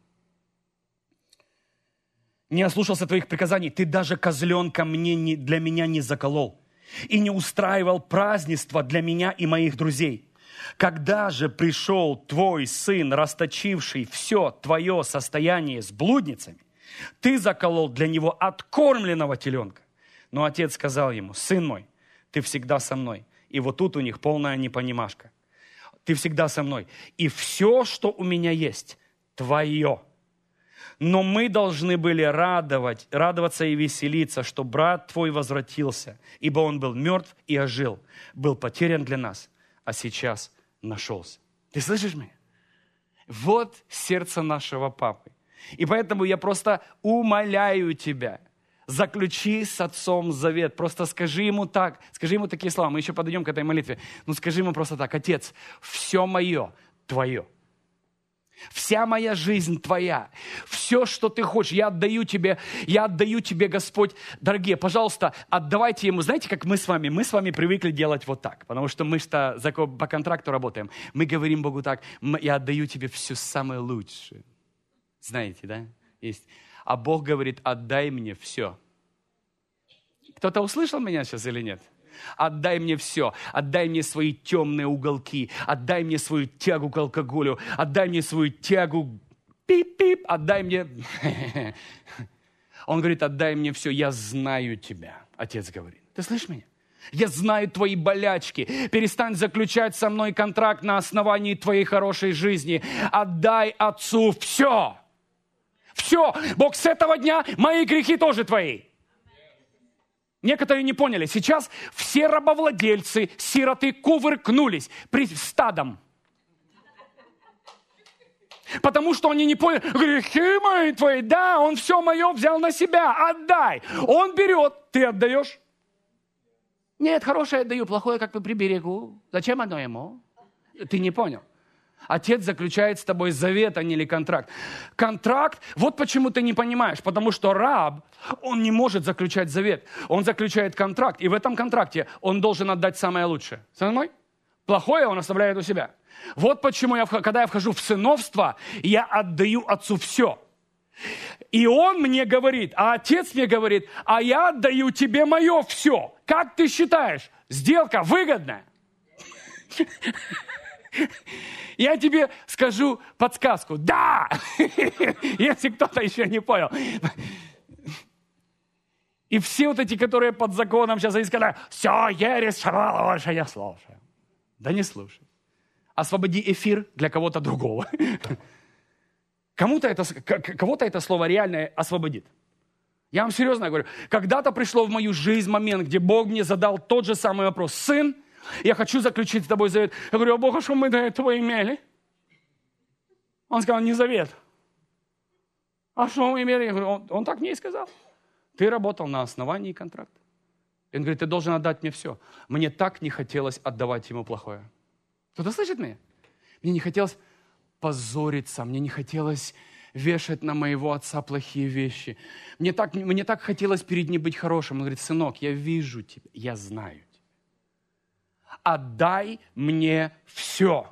Не ослушался твоих приказаний. Ты даже козленка для меня не заколол. И не устраивал празднества для меня и моих друзей. Когда же пришел твой сын, расточивший все твое состояние с блудницами, ты заколол для него откормленного теленка. Но отец сказал ему: сын мой, ты всегда со мной. И вот тут у них полная непонимашка. Ты всегда со мной. И все, что у меня есть, твое. Но мы должны были радоваться и веселиться, что брат твой возвратился, ибо он был мертв и ожил, был потерян для нас, а сейчас нашелся. Ты слышишь меня? Вот сердце нашего папы. И поэтому я просто умоляю тебя, заключи с отцом завет. Просто скажи ему так, скажи ему такие слова. Мы еще подойдем к этой молитве. Ну скажи ему просто так: отец, все мое твое. Вся моя жизнь твоя. Все, что ты хочешь, я отдаю тебе, Господь. Дорогие, пожалуйста, отдавайте ему. Знаете, как мы с вами привыкли делать вот так, потому что мы что по контракту работаем. Мы говорим Богу так: я отдаю тебе все самое лучшее. Знаете, да? Есть. А Бог говорит: отдай мне все. Кто-то услышал меня сейчас или нет? Отдай мне все. Отдай мне свои темные уголки. Отдай мне свою тягу к алкоголю. Отдай мне свою тягу. Пип-пип. Отдай мне... Он говорит: отдай мне все. Я знаю тебя. Отец говорит. Ты слышишь меня? Я знаю твои болячки. Перестань заключать со мной контракт на основании твоей хорошей жизни. Отдай отцу все. Все. Бог, с этого дня мои грехи тоже твои. Некоторые не поняли. Сейчас все рабовладельцы, сироты кувыркнулись стадом. Потому что они не поняли: грехи мои твои, да, он все мое взял на себя, отдай. Он берет, ты отдаешь? Нет, хорошее отдаю, плохое как бы приберегу. Зачем оно ему? Ты не понял. Отец заключает с тобой завет, а не контракт. Контракт, вот почему ты не понимаешь. Потому что раб, он не может заключать завет. Он заключает контракт. И в этом контракте он должен отдать самое лучшее. Со мной? Плохое он оставляет у себя. Вот почему, когда я вхожу в сыновство, я отдаю отцу все. И он мне говорит, а отец мне говорит: а я отдаю тебе мое все. Как ты считаешь, сделка выгодная? Я тебе скажу подсказку. Да! Если кто-то еще не понял. И все вот эти, которые под законом сейчас, они сказали: все, ересь, шарала, больше не слушаю. Да не слушай. Освободи эфир для кого-то другого. Кого-то это слово реально освободит. Я вам серьезно говорю. Когда-то пришло в мою жизнь момент, где Бог мне задал тот же самый вопрос: сын, я хочу заключить с тобой завет. Я говорю: а Бог, а что мы до этого имели? Он сказал: не завет. А что мы имели? Я говорю: он так мне и сказал. Ты работал на основании контракта. И он говорит: ты должен отдать мне все. Мне так не хотелось отдавать ему плохое. Кто-то слышит меня? Мне не хотелось позориться, мне не хотелось вешать на моего отца плохие вещи. Мне так хотелось перед ним быть хорошим. Он говорит: сынок, я вижу тебя, я знаю. Отдай мне все.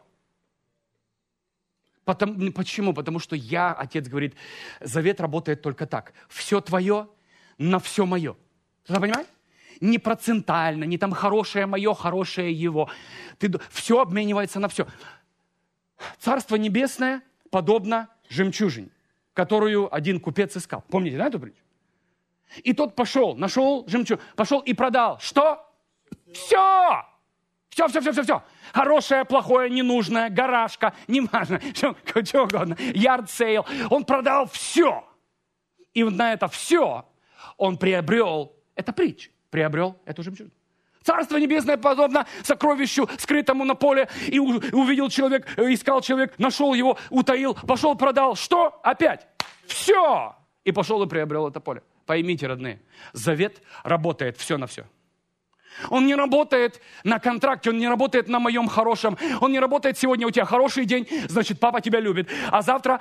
Почему? Потому что отец говорит, завет работает только так. Все твое на все мое. Ты понимаешь? Не процентально, не там хорошее мое, хорошее его. Все обменивается на все. Царство небесное подобно жемчужине, которую один купец искал. Помните, да, эту притчу? И тот пошел, нашел жемчужину, пошел и продал. Что? Все! Все. Хорошее, плохое, ненужное, гаражка, неважно, что угодно, ярд-сейл. Он продал все. И вот на это все он приобрел, это притча, приобрел эту жемчужину. Царство небесное подобно сокровищу, скрытому на поле. И увидел человек, искал человек, нашел его, утаил, пошел, продал. Что? Опять. Все. И пошел и приобрел это поле. Поймите, родные, завет работает все на все. Он не работает на контракте, он не работает на моем хорошем. Он не работает сегодня, у тебя хороший день, значит, папа тебя любит. А завтра,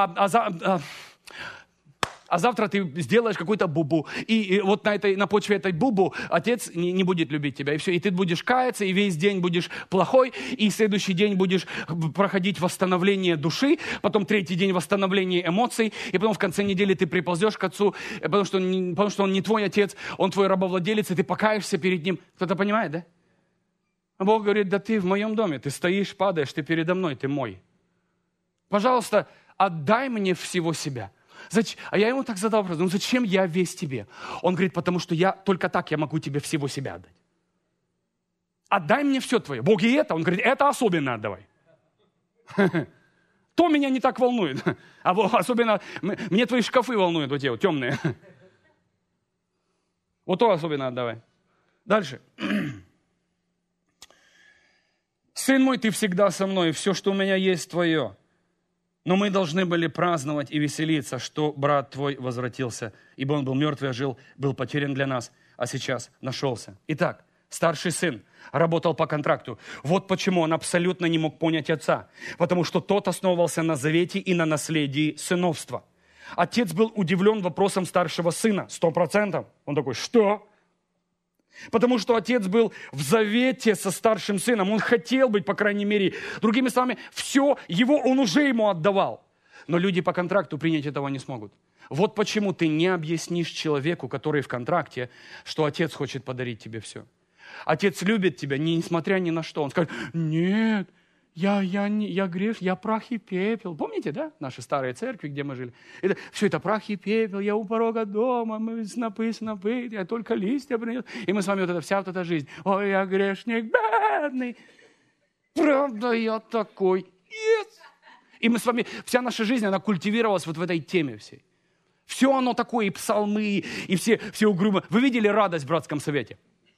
завтра ты сделаешь какую-то бубу. И вот на почве этой бубу отец не будет любить тебя. И все. И ты будешь каяться, и весь день будешь плохой. И следующий день будешь проходить восстановление души. Потом третий день восстановление эмоций. И потом в конце недели ты приползешь к отцу, потому что он не твой отец, он твой рабовладелец, и ты покаешься перед ним. Кто-то понимает, да? А Бог говорит, да ты в моем доме, ты стоишь, падаешь, ты передо мной, ты мой. Пожалуйста, отдай мне всего себя. А я ему так задал вопрос, ну зачем я весь тебе? Он говорит, потому что только так я могу тебе всего себя отдать. Отдай мне все твое. Бог и это, он говорит, это особенно отдавай. То меня не так волнует. А особенно, мне твои шкафы волнуют, вот те вот темные. Вот то особенно отдавай. Дальше. Сын мой, ты всегда со мной, и все, что у меня есть, твое. Но мы должны были праздновать и веселиться, что брат твой возвратился, ибо он был мертвый, а жил, был потерян для нас, а сейчас нашелся. Итак, старший сын работал по контракту. Вот почему он абсолютно не мог понять отца. Потому что тот основывался на завете и на наследии сыновства. Отец был удивлен вопросом старшего сына, 100%. Он такой, что? Потому что отец был в завете со старшим сыном. Он хотел быть, по крайней мере, другими словами, все его он уже ему отдавал. Но люди по контракту принять этого не смогут. Вот почему ты не объяснишь человеку, который в контракте, что отец хочет подарить тебе все. Отец любит тебя, несмотря ни на что. Он скажет, нет, я греш, я прах и пепел. Помните, да, наши старые церкви, где мы жили? Все это прах и пепел, я у порога дома, мы снопы, я только листья принес. И мы с вами вся вот эта жизнь. Ой, я грешник бедный. Правда, я такой. Yes. И мы с вами, вся наша жизнь, она культивировалась вот в этой теме всей. Все оно такое, и псалмы, и все угрюмо. Вы видели радость в братском совете?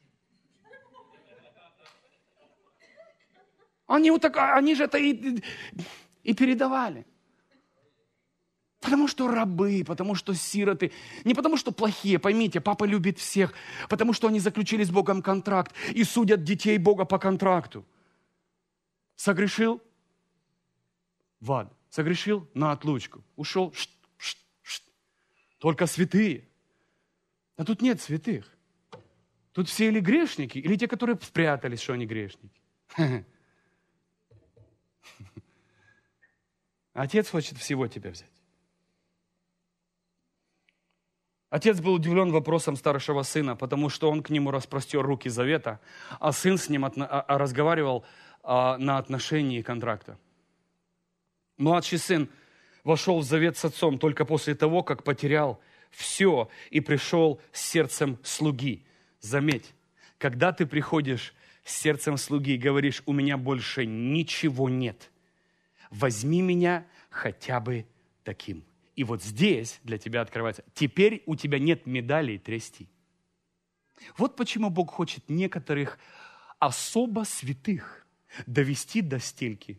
Они же это и передавали. Потому что рабы, потому что сироты. Не потому что плохие, поймите, папа любит всех. Потому что они заключили с Богом контракт и судят детей Бога по контракту. Согрешил? В ад. Согрешил? На отлучку. Ушел? Только святые. А тут нет святых. Тут все или грешники, или те, которые спрятались, что они грешники. Отец хочет всего тебя взять. Отец был удивлен вопросом старшего сына, потому что он к нему распростер руки завета, а сын с ним разговаривал на отношении контракта. Младший сын вошел в завет с отцом только после того, как потерял все и пришел с сердцем слуги. Заметь, когда ты приходишь с сердцем слуги и говоришь, у меня больше ничего нет, возьми меня хотя бы таким. И вот здесь для тебя открывается. Теперь у тебя нет медалей трясти. Вот почему Бог хочет некоторых особо святых довести до стельки.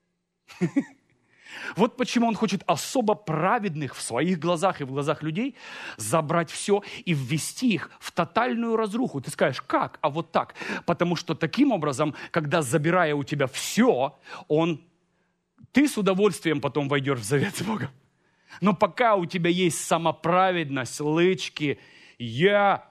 Вот почему Он хочет особо праведных в своих глазах и в глазах людей забрать все и ввести их в тотальную разруху. Ты скажешь, как? А вот так. Потому что таким образом, когда забирая у тебя все, ты с удовольствием потом войдешь в завет с Богом. Но пока у тебя есть самоправедность, лычки, я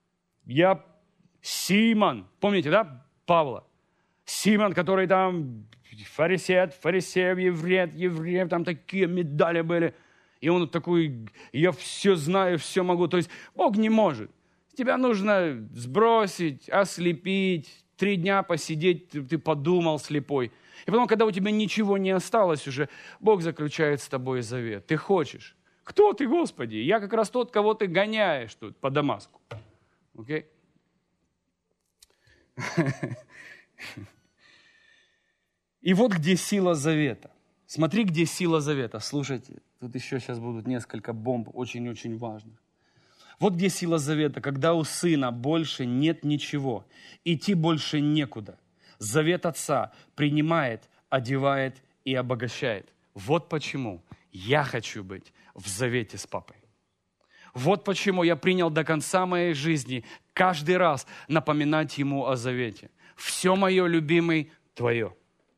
Симон, помните, да, Павла? Симон, который там фарисеев, евреев, там такие медали были. И он такой, я все знаю, все могу. То есть Бог не может. Тебя нужно сбросить, ослепить, 3 дня посидеть, ты подумал слепой. И потом, когда у тебя ничего не осталось уже, Бог заключает с тобой завет. Ты хочешь. Кто ты, Господи? Я как раз тот, кого ты гоняешь тут по Дамаску. Окей? И вот где сила завета. Смотри, где сила завета. Слушайте, тут еще сейчас будут несколько бомб очень-очень важных. Вот где сила завета, когда у сына больше нет ничего, идти больше некуда. Завет отца принимает, одевает и обогащает. Вот почему я хочу быть в завете с папой. Вот почему я принял до конца моей жизни каждый раз напоминать ему о завете. Все мое, любимый, твое.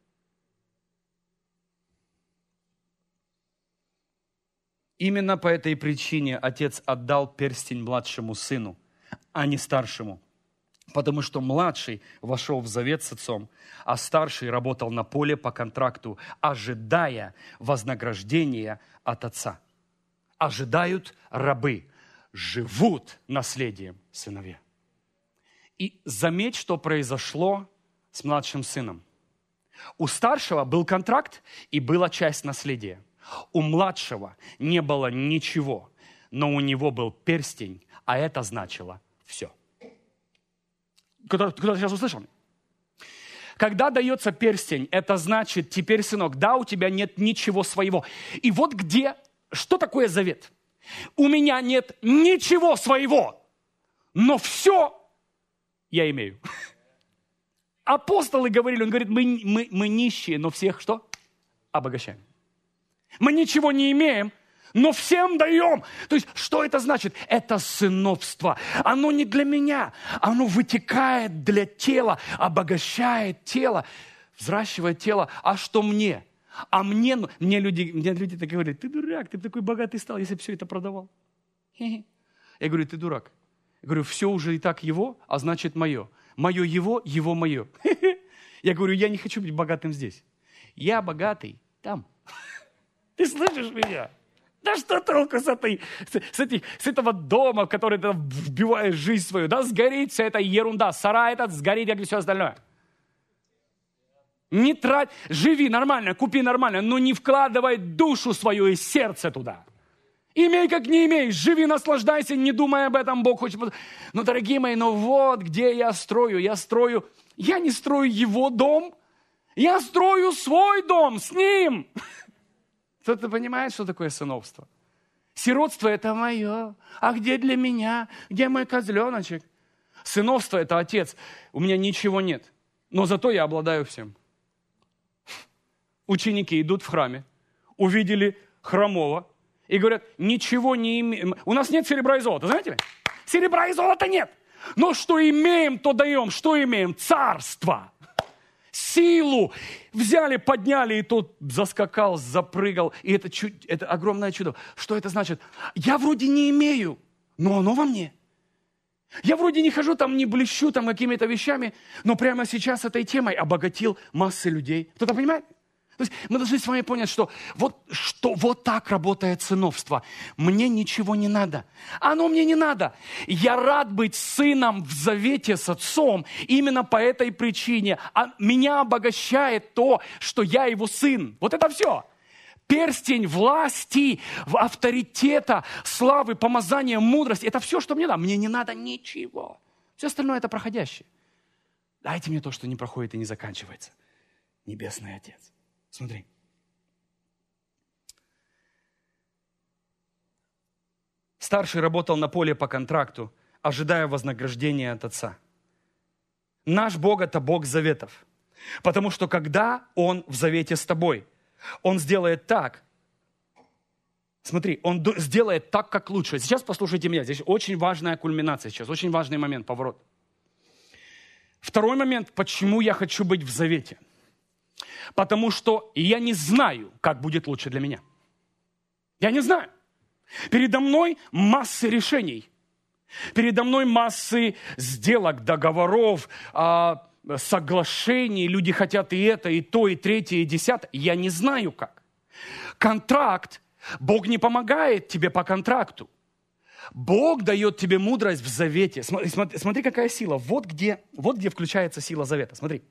Именно по этой причине отец отдал перстень младшему сыну, а не старшему. Потому что младший вошел в завет с отцом, а старший работал на поле по контракту, ожидая вознаграждения от отца. Ожидают рабы, живут наследием сыновья. И заметь, что произошло с младшим сыном. У старшего был контракт и была часть наследия. У младшего не было ничего, но у него был перстень, а это значило все. Кто-то сейчас услышал? Когда дается перстень, это значит, теперь, сынок, да, у тебя нет ничего своего. И вот что такое завет? У меня нет ничего своего, но все я имею. Апостолы говорили, он говорит, мы нищие, но всех что? Обогащаем. Мы ничего не имеем, но всем даем. То есть, что это значит? Это сыновство. Оно не для меня. Оно вытекает для тела, обогащает тело, взращивает тело. А что мне? А мне люди так говорят, ты дурак, ты такой богатый стал, если бы все это продавал. Я говорю, ты дурак. Я говорю, все уже и так его, а значит мое. Мое его, его мое. Я говорю, я не хочу быть богатым здесь. Я богатый там. Ты слышишь меня? Да что толку с этого дома, в который ты вбиваешь жизнь свою? Да сгорит вся эта ерунда. Сарай этот сгорит, как и все остальное. Не трать, живи нормально, купи нормально, но не вкладывай душу свою и сердце туда. Имей, как не имей, живи, наслаждайся, не думай об этом, Бог хочет. Но, дорогие мои, вот где я строю. Я не строю его дом, я строю свой дом с ним. Кто-то понимает, что такое сыновство? Сиротство – это мое. А где для меня? Где мой козленочек? Сыновство – это отец. У меня ничего нет, но зато я обладаю всем. Ученики идут в храме, увидели хромого и говорят, ничего не имеем. У нас нет серебра и золота, знаете ли? Серебра и золота нет. Но что имеем, то даем. Что имеем? Царство. Силу взяли, подняли, и тот заскакал, запрыгал. И это огромное чудо. Что это значит? Я вроде не имею, но оно во мне. Я вроде не хожу там, не блещу там какими-то вещами, но прямо сейчас этой темой обогатил массы людей. Кто-то понимает? То есть мы должны с вами понять, что вот так работает сыновство. Мне ничего не надо. Оно мне не надо. Я рад быть сыном в завете с отцом именно по этой причине. Меня обогащает то, что я его сын. Вот это все. Перстень власти, авторитета, славы, помазания, мудрости. Это все, что мне надо. Мне не надо ничего. Все остальное это проходящее. Дайте мне то, что не проходит и не заканчивается. Небесный Отец. Смотри. Старший работал на поле по контракту, ожидая вознаграждения от отца. Наш Бог – это Бог заветов. Потому что когда Он в завете с тобой, Он сделает так. Смотри, Он сделает так, как лучше. Сейчас послушайте меня. Здесь очень важная кульминация сейчас, очень важный момент, поворот. Второй момент, почему я хочу быть в завете. Потому что я не знаю, как будет лучше для меня. Я не знаю. Передо мной массы решений. Передо мной массы сделок, договоров, соглашений. Люди хотят и это, и то, и третье, и десятое. Я не знаю как. Контракт. Бог не помогает тебе по контракту. Бог дает тебе мудрость в завете. Смотри, какая сила. Вот где включается сила завета. Смотри.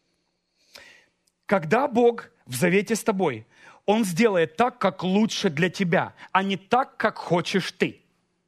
Когда Бог в завете с тобой, Он сделает так, как лучше для тебя, а не так, как хочешь ты.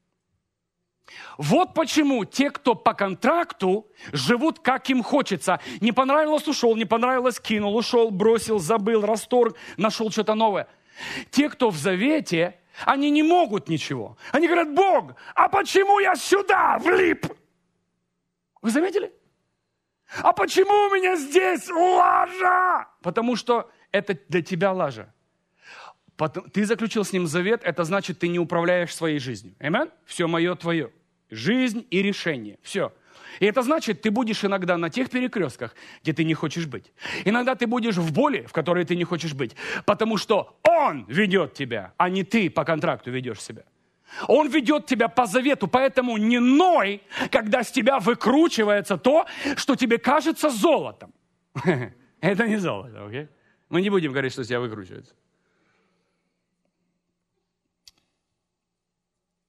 Вот почему те, кто по контракту, живут, как им хочется. Не понравилось – ушел, не понравилось – кинул, ушел, бросил, забыл, расторг, нашел что-то новое. Те, кто в завете, они не могут ничего. Они говорят, Бог, а почему я сюда влип? Вы заметили? А почему у меня здесь лажа? Потому что это для тебя лажа. Ты заключил с ним завет, это значит, ты не управляешь своей жизнью. Аминь? Все мое твое. Жизнь и решение. Все. И это значит, ты будешь иногда на тех перекрестках, где ты не хочешь быть. Иногда ты будешь в боли, в которой ты не хочешь быть. Потому что Он ведет тебя, а не ты по контракту ведешь себя. Он ведет тебя по завету, поэтому не ной, когда с тебя выкручивается то, что тебе кажется золотом. Это не золото, окей? Мы не будем говорить, что с тебя выкручивается.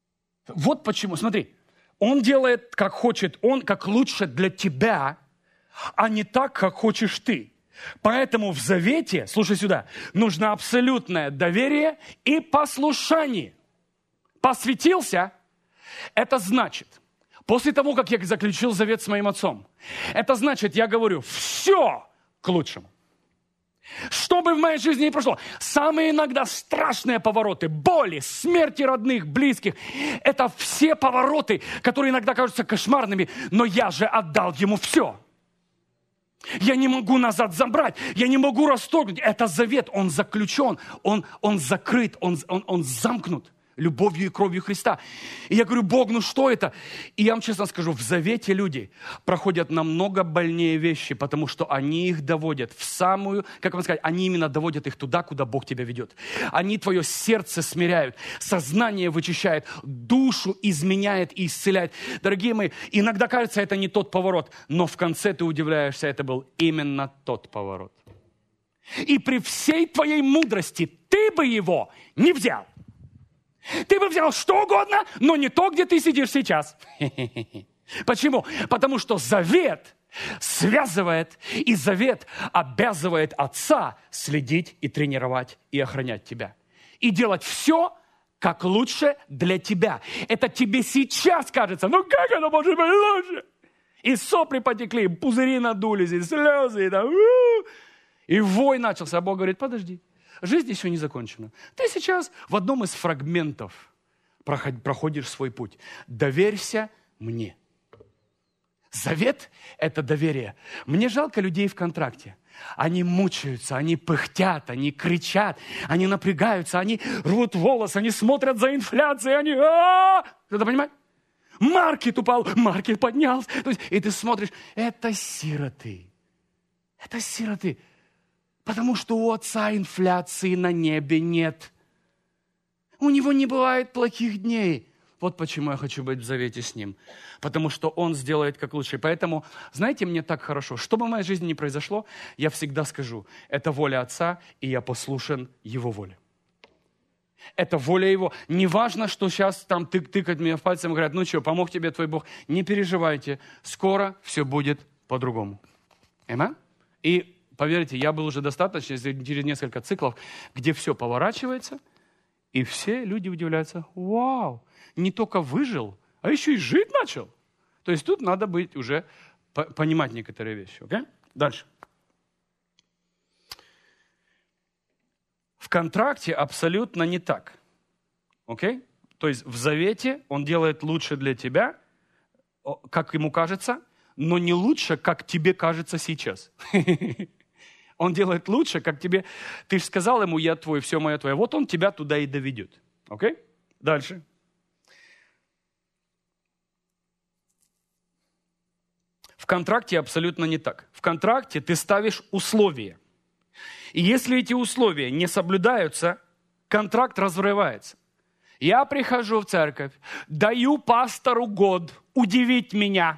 Вот почему, смотри, Он делает, как хочет, Он как лучше для тебя, а не так, как хочешь ты. Поэтому в завете, слушай сюда, нужно абсолютное доверие и послушание. Посвятился, это значит, после того, как я заключил завет с моим отцом, это значит, я говорю, все к лучшему. Что бы в моей жизни ни прошло, самые иногда страшные повороты, боли, смерти родных, близких, это все повороты, которые иногда кажутся кошмарными, но я же отдал ему все. Я не могу назад забрать, я не могу расторгнуть. Это завет, он заключен, он закрыт, он замкнут любовью и кровью Христа. И я говорю, Бог, ну что это? И я вам честно скажу, в завете люди проходят намного больнее вещи, потому что они их доводят в самую, как вам сказать, они именно доводят их туда, куда Бог тебя ведет. Они твое сердце смиряют, сознание вычищает, душу изменяет и исцеляет. Дорогие мои, иногда кажется, это не тот поворот, но в конце ты удивляешься, это был именно тот поворот. И при всей твоей мудрости ты бы его не взял. Ты бы взял что угодно, но не то, где ты сидишь сейчас. Почему? Потому что завет связывает, и завет обязывает отца следить и тренировать и охранять тебя. И делать все, как лучше для тебя. Это тебе сейчас кажется, ну как оно может быть лучше? И сопли потекли, и пузыри надулись, и слезы, и вой начался. А Бог говорит, подожди. Жизнь еще не закончена. Ты сейчас в одном из фрагментов проходишь свой путь. Доверься мне. Завет – это доверие. Мне жалко людей в контракте. Они мучаются, они пыхтят, они кричат, они напрягаются, они рвут волосы, они смотрят за инфляцией, они... Кто-то понимает? Маркет упал, маркет поднялся. И ты смотришь, это сироты. Это сироты. Потому что у отца инфляции на небе нет. У него не бывает плохих дней. Вот почему я хочу быть в завете с ним. Потому что он сделает как лучше. Поэтому, знаете, мне так хорошо. Что бы в моей жизни ни произошло, я всегда скажу, это воля отца, и я послушен его воле. Это воля его. Не важно, что сейчас там тыкать меня в пальцем и говорят, ну что, помог тебе твой Бог. Не переживайте, скоро все будет по-другому. Аминь? И поверьте, я был уже достаточно через несколько циклов, где все поворачивается, и все люди удивляются, вау, не только выжил, а еще и жить начал. То есть тут надо быть уже, понимать некоторые вещи. Okay? Дальше. В контракте абсолютно не так. Okay? То есть в завете он делает лучше для тебя, как ему кажется, но не лучше, как тебе кажется сейчас. Он делает лучше, как тебе... Ты же сказал ему, я твой, все мое твое. Вот он тебя туда и доведет. Окей? Дальше. В контракте абсолютно не так. В контракте ты ставишь условия. И если эти условия не соблюдаются, контракт разрывается. Я прихожу в церковь, даю пастору год удивить меня.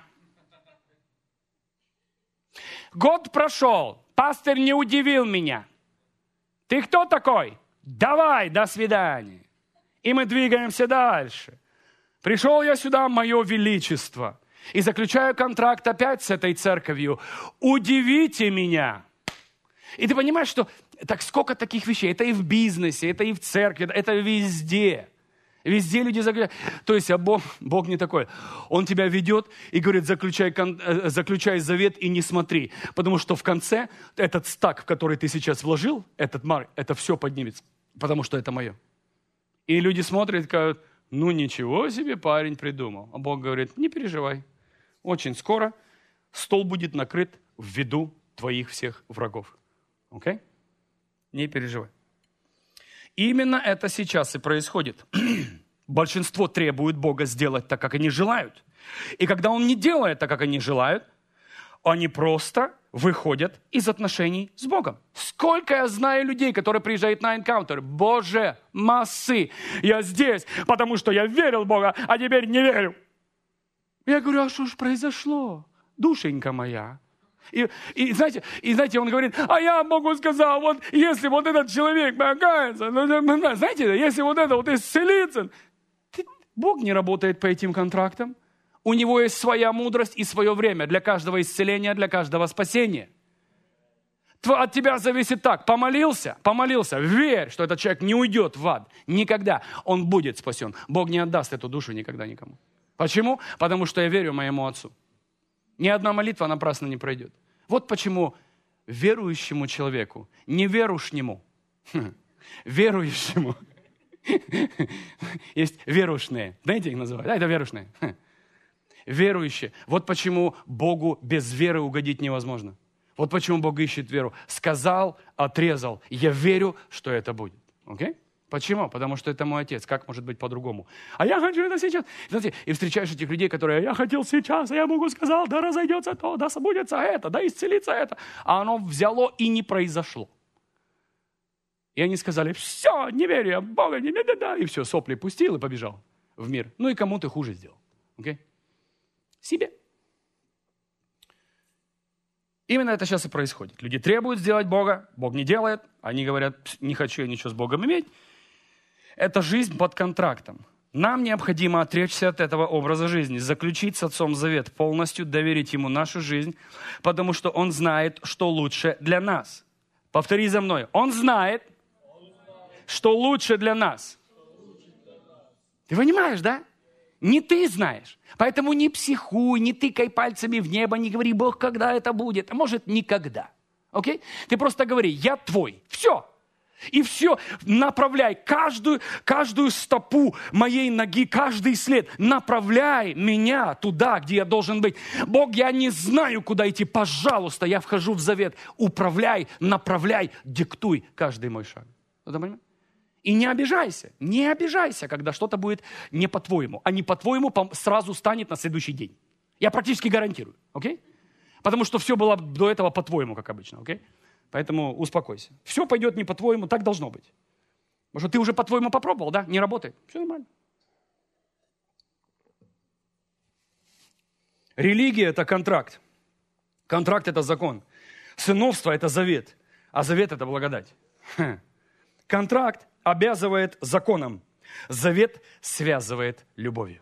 Год прошел. Пастор не удивил меня. Ты кто такой? Давай, до свидания. И мы двигаемся дальше. Пришел я сюда, мое величество, и заключаю контракт опять с этой церковью. Удивите меня. И ты понимаешь, что так сколько таких вещей. Это и в бизнесе, это и в церкви, это везде. Везде люди заключают. То есть Бог не такой. Он тебя ведет и говорит, заключай завет и не смотри. Потому что в конце этот стак, в который ты сейчас вложил, этот марк, это все поднимется. Потому что это мое. И люди смотрят и говорят, ну ничего себе парень придумал. А Бог говорит, не переживай. Очень скоро стол будет накрыт в виду твоих всех врагов. Окей? Не переживай. Именно это сейчас и происходит. Большинство требует Бога сделать так, как они желают. И когда Он не делает так, как они желают, они просто выходят из отношений с Богом. Сколько я знаю людей, которые приезжают на энкаунтер. Боже, массы, я здесь, потому что я верил в Бога, а теперь не верю. Я говорю, а что ж произошло, душенька моя? И знаете, он говорит, а я Богу сказал, вот если вот этот человек покается, знаете, если вот это вот исцелится, Бог не работает по этим контрактам. У Него есть своя мудрость и свое время для каждого исцеления, для каждого спасения. От тебя зависит так. Помолился, верь, что этот человек не уйдет в ад. Никогда. Он будет спасен. Бог не отдаст эту душу никогда никому. Почему? Потому что я верю моему Отцу. Ни одна молитва напрасно не пройдет. Вот почему верующему человеку, неверушнему, верующему, есть верушные, знаете, их называют? Да, это верушные. Верующие. Вот почему Богу без веры угодить невозможно. Вот почему Бог ищет веру. Сказал, отрезал. Я верю, что это будет. Окей? Почему? Потому что это мой Отец. Как может быть по-другому? А я хочу это сейчас. Знаете, и встречаешь этих людей, которые, я хотел сейчас, а я Богу сказал, да разойдется то, да собудется это, да исцелится это. А оно взяло и не произошло. И они сказали, все, неверие, Бога, да. И все, сопли пустил и побежал в мир. Ну и кому ты хуже сделал. Окей? Себе. Именно это сейчас и происходит. Люди требуют сделать Бога, Бог не делает. Они говорят, не хочу я ничего с Богом иметь. Это жизнь под контрактом. Нам необходимо отречься от этого образа жизни, заключить с Отцом завет, полностью доверить Ему нашу жизнь, потому что Он знает, что лучше для нас. Повтори за мной. Он знает, что лучше для нас. Ты понимаешь, да? Не ты знаешь. Поэтому не психуй, не тыкай пальцами в небо, не говори, Бог, когда это будет. А может, никогда. Окей? Ты просто говори, я твой. Все. И все. Направляй каждую стопу моей ноги, каждый след. Направляй меня туда, где я должен быть. Бог, я не знаю, куда идти. Пожалуйста, я вхожу в завет. Управляй, направляй, диктуй каждый мой шаг. Кто-то понимает? И не обижайся, когда что-то будет не по-твоему. А не по-твоему сразу станет на следующий день. Я практически гарантирую, окей? Потому что все было до этого по-твоему, как обычно, окей? Поэтому успокойся. Все пойдет не по-твоему, так должно быть. Потому что ты уже по-твоему попробовал, да? Не работает. Все нормально. Религия – это контракт. Контракт – это закон. Сыновство – это завет. А завет – это благодать. Контракт обязывает законом. Завет связывает любовью.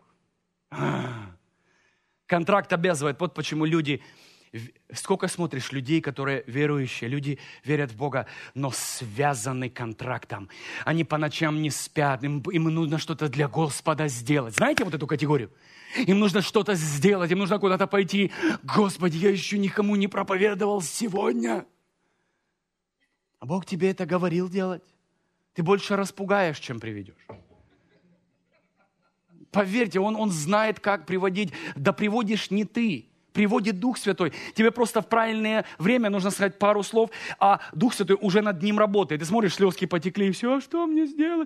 Контракт обязывает. Вот почему люди... Сколько смотришь людей, которые верующие, люди верят в Бога, но связаны контрактом. Они по ночам не спят, им нужно что-то для Господа сделать. Знаете вот эту категорию? Им нужно что-то сделать, им нужно куда-то пойти. Господи, я еще никому не проповедовал сегодня. А Бог тебе это говорил делать. Ты больше распугаешь, чем приведешь. Поверьте, Он знает, как приводить. Да приводишь не ты, приводит Дух Святой. Тебе просто в правильное время нужно сказать пару слов, а Дух Святой уже над ним работает. Ты смотришь, слезки потекли, и все, что мне сделать?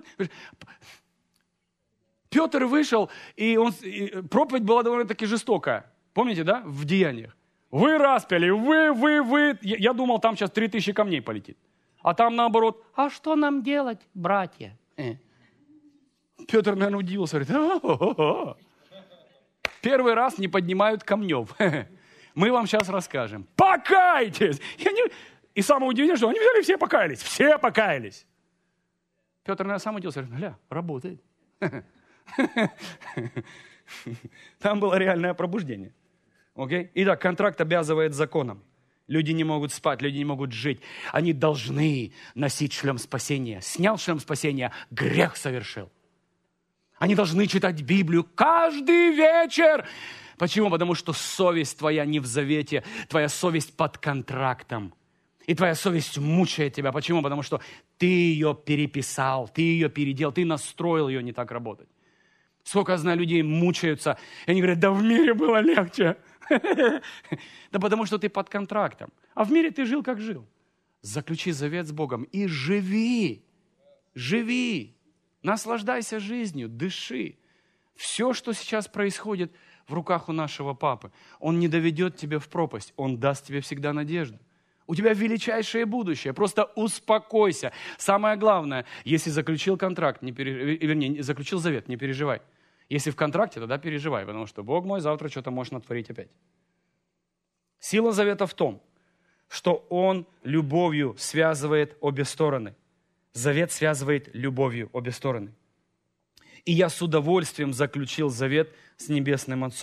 Петр вышел, и проповедь была довольно-таки жестокая. Помните, да, в Деяниях? Вы распяли, вы. Я думал, там сейчас 3000 камней полетит. А там наоборот, а что нам делать, братья? Петр, наверное, удивился, говорит, первый раз не поднимают камнев. Мы вам сейчас расскажем. Покайтесь! И самое удивительное, что они взяли, все покаялись. Все покаялись. Петр, наверное, сам удивился, говорит, работает. Там было реальное пробуждение. Окей? Итак, контракт обязывает законом. Люди не могут спать, люди не могут жить. Они должны носить шлем спасения. Снял шлем спасения, грех совершил. Они должны читать Библию каждый вечер. Почему? Потому что совесть твоя не в завете, твоя совесть под контрактом. И твоя совесть мучает тебя. Почему? Потому что ты ее переписал, ты ее переделал, ты настроил ее не так работать. Сколько я знаю, людей мучаются, и они говорят, да в мире было легче. Да потому что ты под контрактом. А в мире ты жил, как жил. Заключи завет с Богом и живи. Живи. Наслаждайся жизнью, дыши. Все, что сейчас происходит в руках у нашего папы, он не доведет тебя в пропасть. Он даст тебе всегда надежду. У тебя величайшее будущее. Просто успокойся. Самое главное, если заключил контракт, заключил завет, не переживай. Если в контракте, тогда переживай, потому что Бог мой завтра что-то может натворить опять. Сила завета в том, что он любовью связывает обе стороны. Завет связывает любовью обе стороны. И я с удовольствием заключил завет с Небесным Отцом.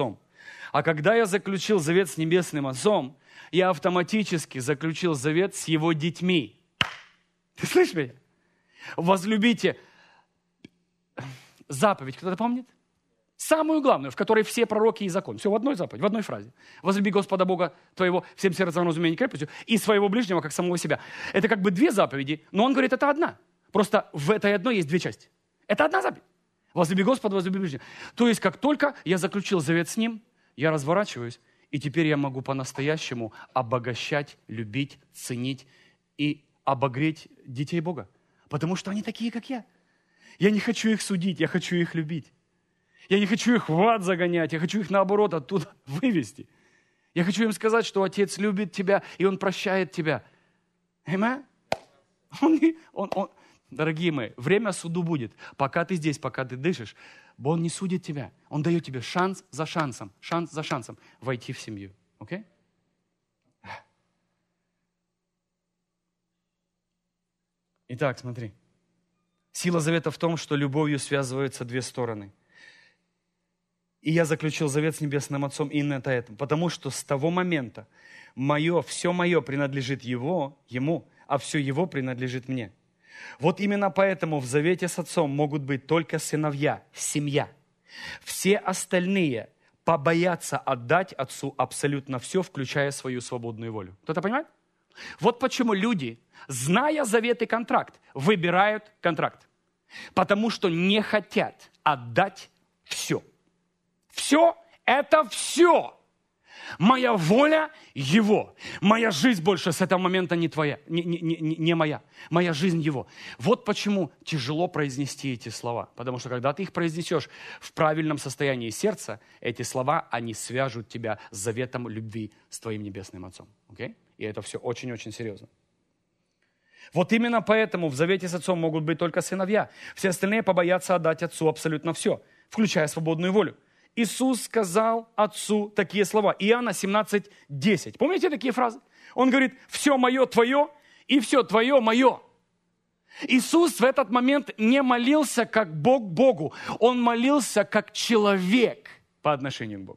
А когда я заключил завет с Небесным Отцом, я автоматически заключил завет с Его детьми. Ты слышишь меня? Возлюбите заповедь, кто-то помнит? Самую главную, в которой все пророки и закон. Все в одной заповеди, в одной фразе. Возлюби Господа Бога твоего всем сердцем, разумением и крепостью и своего ближнего, как самого себя. Это как бы две заповеди, но он говорит, это одна. Просто в этой одной есть две части. Это одна заповедь. Возлюби Господа, возлюби ближнего. То есть, как только я заключил завет с Ним, я разворачиваюсь, и теперь я могу по-настоящему обогащать, любить, ценить и обогреть детей Бога. Потому что они такие, как я. Я не хочу их судить, я хочу их любить. Я не хочу их в ад загонять, я хочу их, наоборот, оттуда вывести. Я хочу им сказать, что Отец любит тебя, и Он прощает тебя. Аминь? Дорогие мои, время суду будет. Пока ты здесь, пока ты дышишь, Он не судит тебя. Он дает тебе шанс за шансом войти в семью. Окей? Итак, смотри. Сила завета в том, что любовью связываются две стороны. И я заключил завет с Небесным Отцом именно поэтому. Потому что с того момента все мое принадлежит Ему, а все Его принадлежит мне. Вот именно поэтому в завете с Отцом могут быть только сыновья, семья. Все остальные побоятся отдать Отцу абсолютно все, включая свою свободную волю. Кто-то понимает? Вот почему люди, зная завет и контракт, выбирают контракт. Потому что не хотят отдать все. Все – это все. Моя воля – Его. Моя жизнь больше с этого момента не твоя, не моя. Моя жизнь – Его. Вот почему тяжело произнести эти слова. Потому что когда ты их произнесешь в правильном состоянии сердца, эти слова, они свяжут тебя с заветом любви с твоим Небесным Отцом. Okay? И это все очень-очень серьезно. Вот именно поэтому в завете с Отцом могут быть только сыновья. Все остальные побоятся отдать Отцу абсолютно все, включая свободную волю. Иисус сказал Отцу такие слова. Иоанна 17:10. Помните такие фразы? Он говорит, все мое твое, и все твое мое. Иисус в этот момент не молился как Бог Богу. Он молился как человек по отношению к Богу.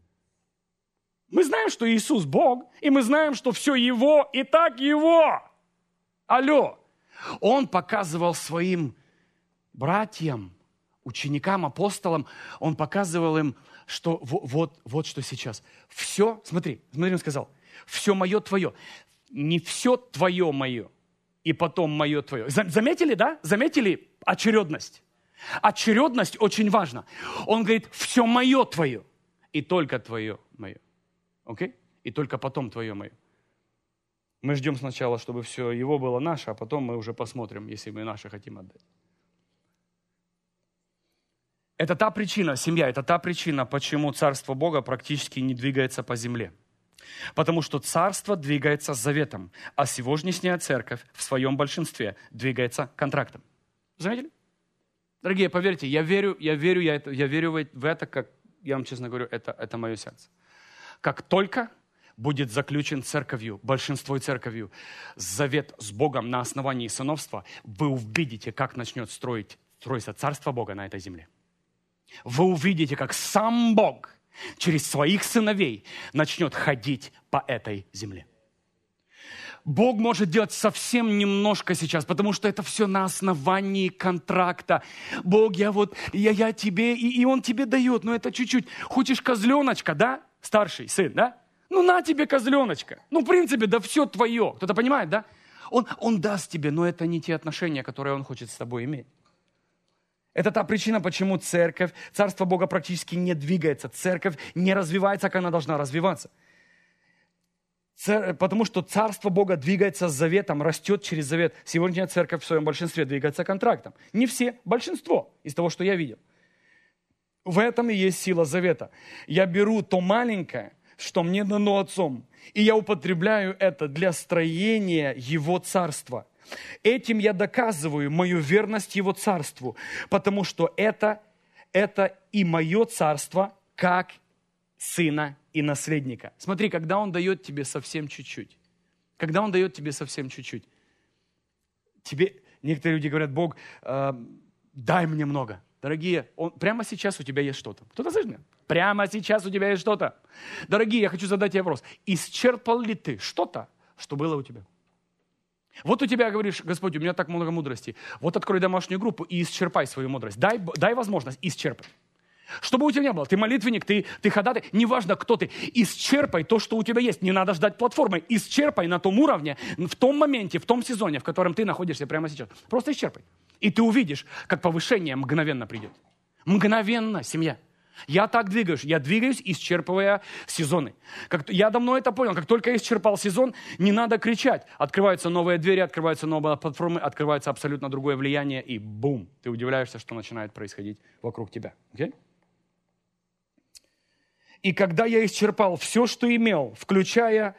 Мы знаем, что Иисус Бог, и мы знаем, что все Его, и так Его. Алло. Он показывал своим братьям, ученикам, апостолам, он показывал им, что вот что сейчас. Все, смотри, он сказал, все мое твое. Не все твое мое, и потом мое твое. Заметили, да? Заметили очередность? Очередность очень важна. Он говорит, все мое твое, и только твое мое. Окей? И только потом твое мое. Мы ждем сначала, чтобы все его было наше, а потом мы уже посмотрим, если мы наше хотим отдать. Это та причина, семья, это та причина, почему Царство Бога практически не двигается по земле. Потому что Царство двигается заветом, а сегодняшняя церковь в своем большинстве двигается контрактом. Заметили? Дорогие, поверьте, я верю в это, как, я вам честно говорю, это мое сердце. Как только будет заключен церковью, большинство церковью, завет с Богом на основании сыновства, вы увидите, как начнет строиться Царство Бога на этой земле. Вы увидите, как сам Бог через своих сыновей начнет ходить по этой земле. Бог может делать совсем немножко сейчас, потому что это все на основании контракта. Бог, я тебе, и Он тебе дает, но это чуть-чуть. Хочешь козленочка, да? Старший сын, да? Ну на тебе козленочка. Ну в принципе, да все твое. Кто-то понимает, да? Он даст тебе, но это не те отношения, которые Он хочет с тобой иметь. Это та причина, почему церковь, Царство Бога практически не двигается. Церковь не развивается, как она должна развиваться. Потому что Царство Бога двигается с заветом, растет через завет. Сегодняшняя церковь в своем большинстве двигается контрактом. Не все, большинство из того, что я видел. В этом и есть сила завета. Я беру то маленькое, что мне дано Отцом, и я употребляю это для строения Его Царства. Этим я доказываю мою верность Его Царству, потому что это и мое царство, как сына и наследника. Смотри, когда Он дает тебе совсем чуть-чуть, тебе, некоторые люди говорят, Бог, дай мне много. Дорогие, прямо сейчас у тебя есть что-то. Кто-то слышит меня? Прямо сейчас у тебя есть что-то. Дорогие, я хочу задать тебе вопрос. Исчерпал ли ты что-то, что было у тебя? Вот у тебя, говоришь, Господь, у меня так много мудрости. Вот открой домашнюю группу и исчерпай свою мудрость. Дай возможность исчерпать. Что бы у тебя ни было, ты молитвенник, ты ходатай, неважно, кто ты, исчерпай то, что у тебя есть. Не надо ждать платформы, исчерпай на том уровне, в том моменте, в том сезоне, в котором ты находишься прямо сейчас. Просто исчерпай. И ты увидишь, как повышение мгновенно придет. Мгновенно, семья. Я так двигаюсь. Я двигаюсь, исчерпывая сезоны. Я давно это понял. Как только я исчерпал сезон, не надо кричать. Открываются новые двери, открываются новые платформы, открывается абсолютно другое влияние, и бум! Ты удивляешься, что начинает происходить вокруг тебя. Okay? И когда я исчерпал все, что имел, включается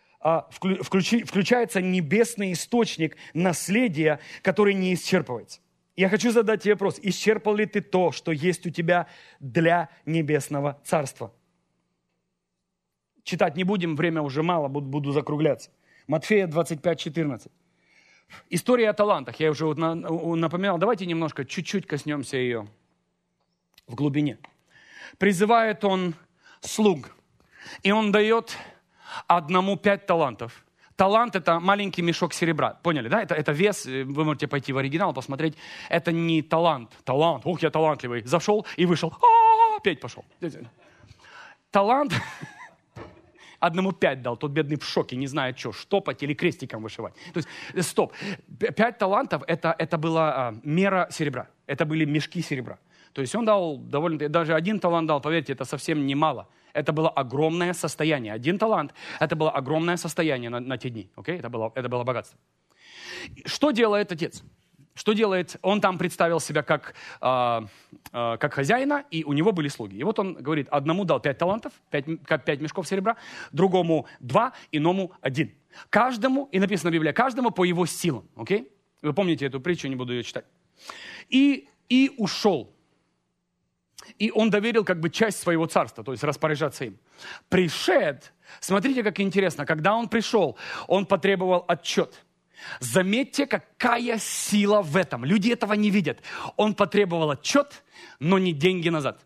небесный источник наследия, который не исчерпывается. Я хочу задать тебе вопрос. Исчерпал ли ты то, что есть у тебя для небесного царства? Читать не будем, время уже мало, буду закругляться. Матфея 25:14. История о талантах. Я уже напоминал. Давайте немножко, чуть-чуть коснемся ее в глубине. Призывает он слуг, и он дает одному 5 талантов. Талант – это маленький мешок серебра. Поняли, да? Это вес, вы можете пойти в оригинал, посмотреть. Это не талант. Талант, ух, я талантливый. Зашел и вышел. Опять пошел. Талант одному 5 дал. Тот бедный в шоке, не знает, что, штопать или крестиком вышивать. То есть, стоп. 5 талантов – это была мера серебра. Это были мешки серебра. То есть он дал довольно... Даже 1 талант дал, поверьте, это совсем немало. Это было огромное состояние. 1 талант – это было огромное состояние на те дни. Okay? Это было богатство. Что делает отец? Что делает? Он там представил себя как хозяина, и у него были слуги. И вот он говорит, одному дал 5 талантов, 5 мешков серебра, другому 2, иному 1. Каждому, и написано в Библии, каждому по его силам. Okay? Вы помните эту притчу, не буду ее читать. И ушел. И он доверил как бы часть своего царства, то есть распоряжаться им. Пришед, смотрите, как интересно, когда он пришел, он потребовал отчет. Заметьте, какая сила в этом. Люди этого не видят. Он потребовал отчет, но не деньги назад.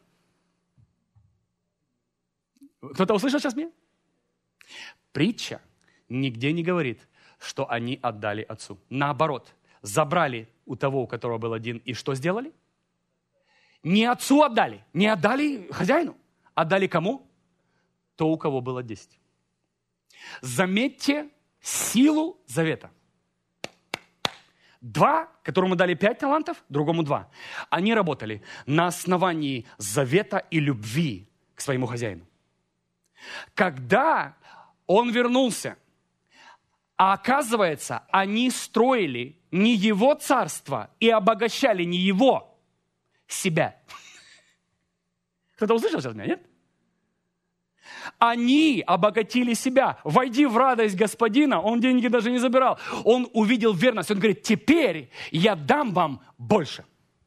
Кто-то услышал сейчас меня? Притча нигде не говорит, что они отдали отцу. Наоборот, забрали у того, у которого был 1, и что сделали? Не отцу отдали, не отдали хозяину. Отдали кому? То, у кого было 10. Заметьте силу завета. 2, которому дали 5 талантов, другому 2. Они работали на основании завета и любви к своему хозяину. Когда он вернулся, а оказывается, они строили не его царство и обогащали не его, себя. Кто-то услышал сейчас меня, нет? Они обогатили себя. Войди в радость Господина, он деньги даже не забирал. Он увидел верность, он говорит, теперь я дам вам больше.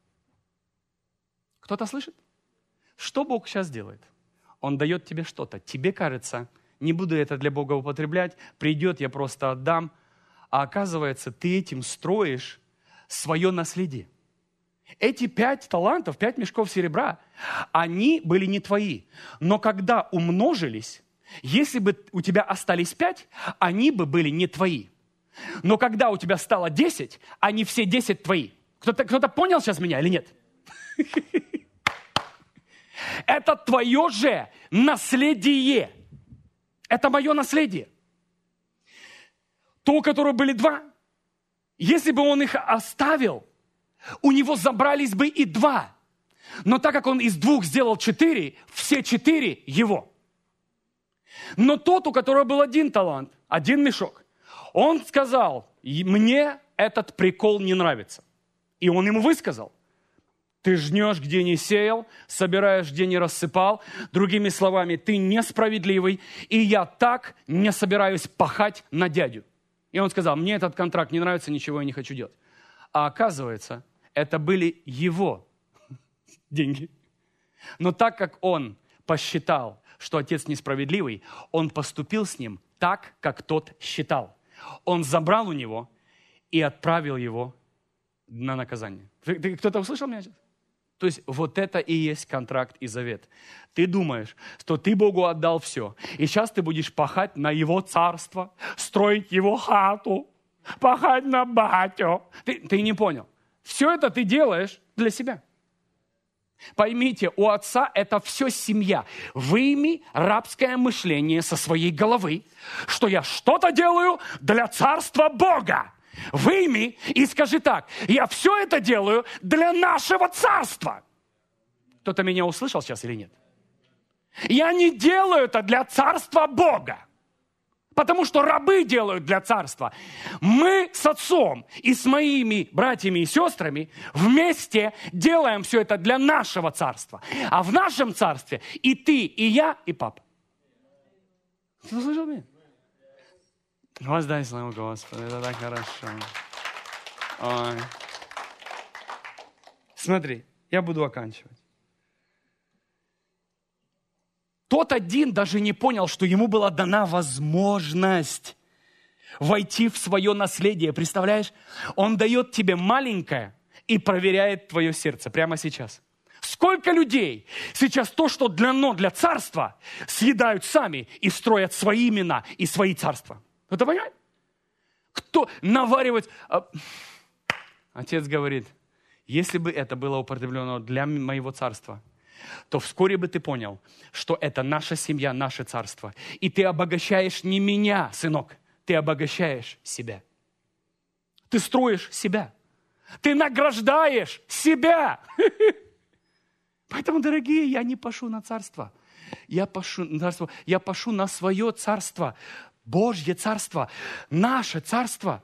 Кто-то слышит? Что Бог сейчас делает? Он дает тебе что-то. Тебе кажется, не буду это для Бога употреблять, придет, я просто отдам. А оказывается, ты этим строишь свое наследие. Эти 5 талантов, 5 мешков серебра, они были не твои. Но когда умножились, если бы у тебя остались 5, они бы были не твои. Но когда у тебя стало 10, они все 10 твои. Кто-то понял сейчас меня или нет? Это твое же наследие. Это мое наследие. То, у которого были 2, если бы он их оставил, у него забрались бы и 2. Но так как он из 2 сделал 4, все 4 его. Но тот, у которого был 1 талант, 1 мешок, он сказал, мне этот прикол не нравится. И он ему высказал. Ты жнешь, где не сеял, собираешь, где не рассыпал. Другими словами, ты несправедливый, и я так не собираюсь пахать на дядю. И он сказал, мне этот контракт не нравится, ничего я не хочу делать. А оказывается, это были его деньги. Но так как он посчитал, что отец несправедливый, он поступил с ним так, как тот считал. Он забрал у него и отправил его на наказание. Кто-то услышал меня сейчас? То есть вот это и есть контракт и завет. Ты думаешь, что ты Богу отдал все, и сейчас ты будешь пахать на Его царство, строить Его хату, пахать на батю. Ты не понял. Все это ты делаешь для себя. Поймите, у Отца это все семья. Выйми рабское мышление со своей головы, что я что-то делаю для царства Бога. Выйми и скажи так: я все это делаю для нашего царства. Кто-то меня услышал сейчас или нет? Я не делаю это для царства Бога, потому что рабы делают для царства. Мы с отцом и с моими братьями и сестрами вместе делаем все это для нашего царства. А в нашем царстве и ты, и я, и папа. Ты услышал меня? Воздай славу Господу, это так хорошо. Ой. Смотри, я буду оканчивать. Тот один даже не понял, что ему была дана возможность войти в свое наследие. Представляешь? Он дает тебе маленькое и проверяет твое сердце прямо сейчас. Сколько людей сейчас то, что для царства, съедают сами и строят свои имена и свои царства. Кто-то понимает? Кто наваривает? Отец говорит, если бы это было употреблено для моего царства, то вскоре бы ты понял, что это наша семья, наше царство. И ты обогащаешь не меня, сынок, ты обогащаешь себя. Ты строишь себя. Ты награждаешь себя. Поэтому, дорогие, я не пашу на царство. Я пашу на свое царство. Божье царство. Наше царство.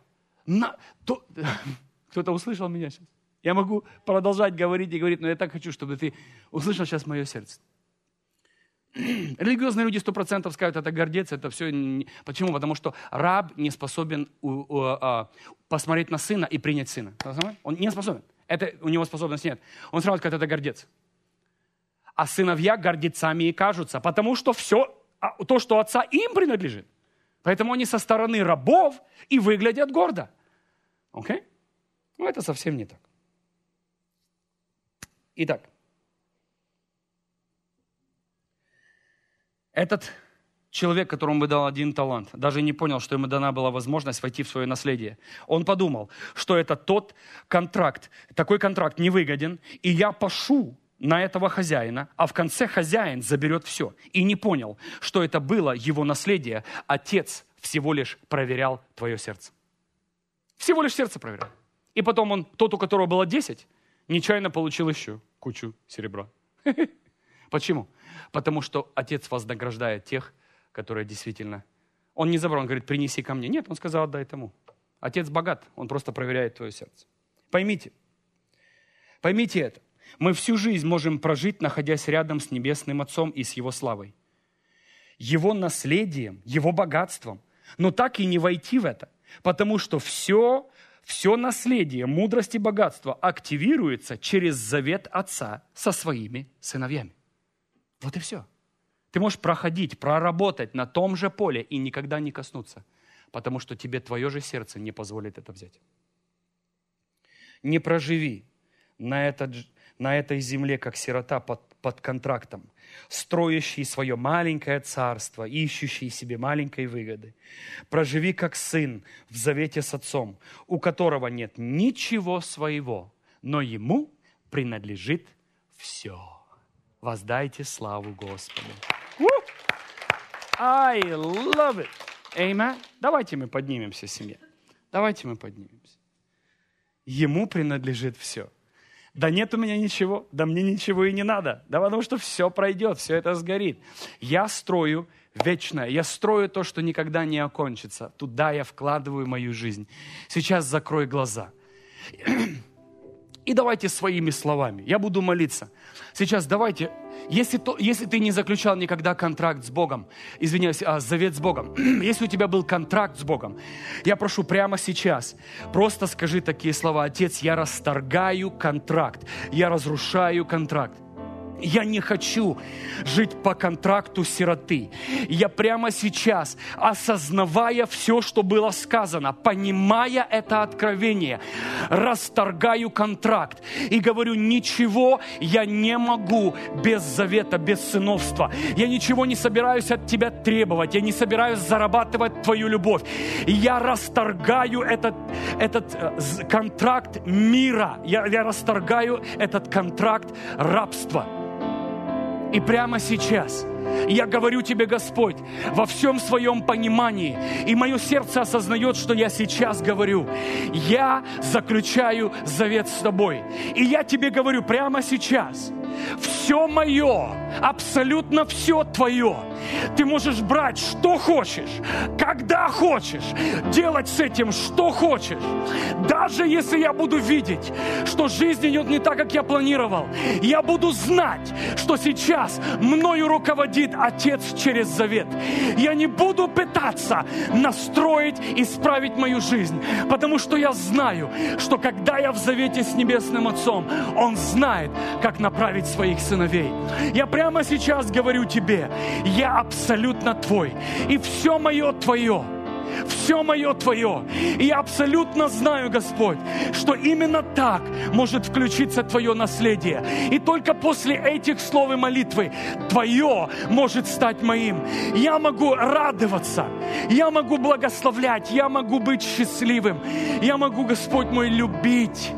Кто-то услышал меня сейчас? Я могу продолжать говорить и говорить, но я так хочу, чтобы ты услышал сейчас мое сердце. Религиозные люди 100% скажут, это гордец, это все. Почему? Потому что раб не способен посмотреть на сына и принять сына. Он не способен. У него способности нет. Он сразу скажет, это гордец. А сыновья гордецами и кажутся, потому что все, то, что отца им принадлежит. Поэтому они со стороны рабов и выглядят гордо. Окей? Ну, это совсем не так. Итак, этот человек, которому бы дал 1 талант, даже не понял, что ему дана была возможность войти в свое наследие. Он подумал, что это тот контракт, такой контракт невыгоден, и я пашу на этого хозяина, а в конце хозяин заберет все. И не понял, что это было его наследие. Отец всего лишь проверял твое сердце. Всего лишь сердце проверял. И потом тот, у которого было 10, нечаянно получил еще кучу серебра. Почему? Потому что отец вознаграждает тех, которые действительно... Он не забрал, он говорит, принеси ко мне. Нет, он сказал, отдай тому. Отец богат, он просто проверяет твое сердце. Поймите это. Мы всю жизнь можем прожить, находясь рядом с Небесным Отцом и с Его славой, Его наследием, Его богатством, но так и не войти в это, потому что все наследие, мудрость и богатство активируется через завет Отца со своими сыновьями. Вот и все. Ты можешь проходить, проработать на том же поле и никогда не коснуться, потому что тебе твое же сердце не позволит это взять. Не проживи на этой земле, как сирота под контрактом, строящий свое маленькое царство, ищущий себе маленькой выгоды. Проживи как сын в завете с отцом, у которого нет ничего своего, но ему принадлежит все. Воздайте славу Господу. I love it. Amen. Давайте мы поднимемся, семья. Давайте мы поднимемся. Ему принадлежит все. Да нет у меня ничего, да мне ничего и не надо. Да потому что все пройдет, все это сгорит. Я строю вечное, я строю то, что никогда не окончится. Туда я вкладываю мою жизнь. Сейчас закрой глаза. И давайте своими словами. Я буду молиться. Сейчас давайте, если ты не заключал никогда контракт с Богом, завет с Богом, если у тебя был контракт с Богом, я прошу прямо сейчас, просто скажи такие слова: Отец, я расторгаю контракт, я разрушаю контракт. Я не хочу жить по контракту сироты. Я прямо сейчас, осознавая все, что было сказано, понимая это откровение, расторгаю контракт и говорю, ничего я не могу без завета, без сыновства. Я ничего не собираюсь от тебя требовать. Я не собираюсь зарабатывать твою любовь. Я расторгаю этот контракт мира. Я расторгаю этот контракт рабства. И прямо сейчас я говорю тебе, Господь, во всем своем понимании, и мое сердце осознает, что я сейчас говорю, я заключаю завет с тобой. И я тебе говорю прямо сейчас, все мое, абсолютно все твое. Ты можешь брать, что хочешь, когда хочешь, делать с этим, что хочешь. Даже если я буду видеть, что жизнь идет не так, как я планировал, я буду знать, что сейчас мною руководит Отец через завет. Я не буду пытаться настроить, исправить мою жизнь, потому что я знаю, что когда я в завете с Небесным Отцом, Он знает, как направить своих сыновей. Я прямо сейчас говорю тебе, я абсолютно твой, и все мое твое. Все мое твое. И я абсолютно знаю, Господь, что именно так может включиться твое наследие. И только после этих слов и молитвы твое может стать моим. Я могу радоваться, я могу благословлять, я могу быть счастливым, я могу, Господь мой, любить,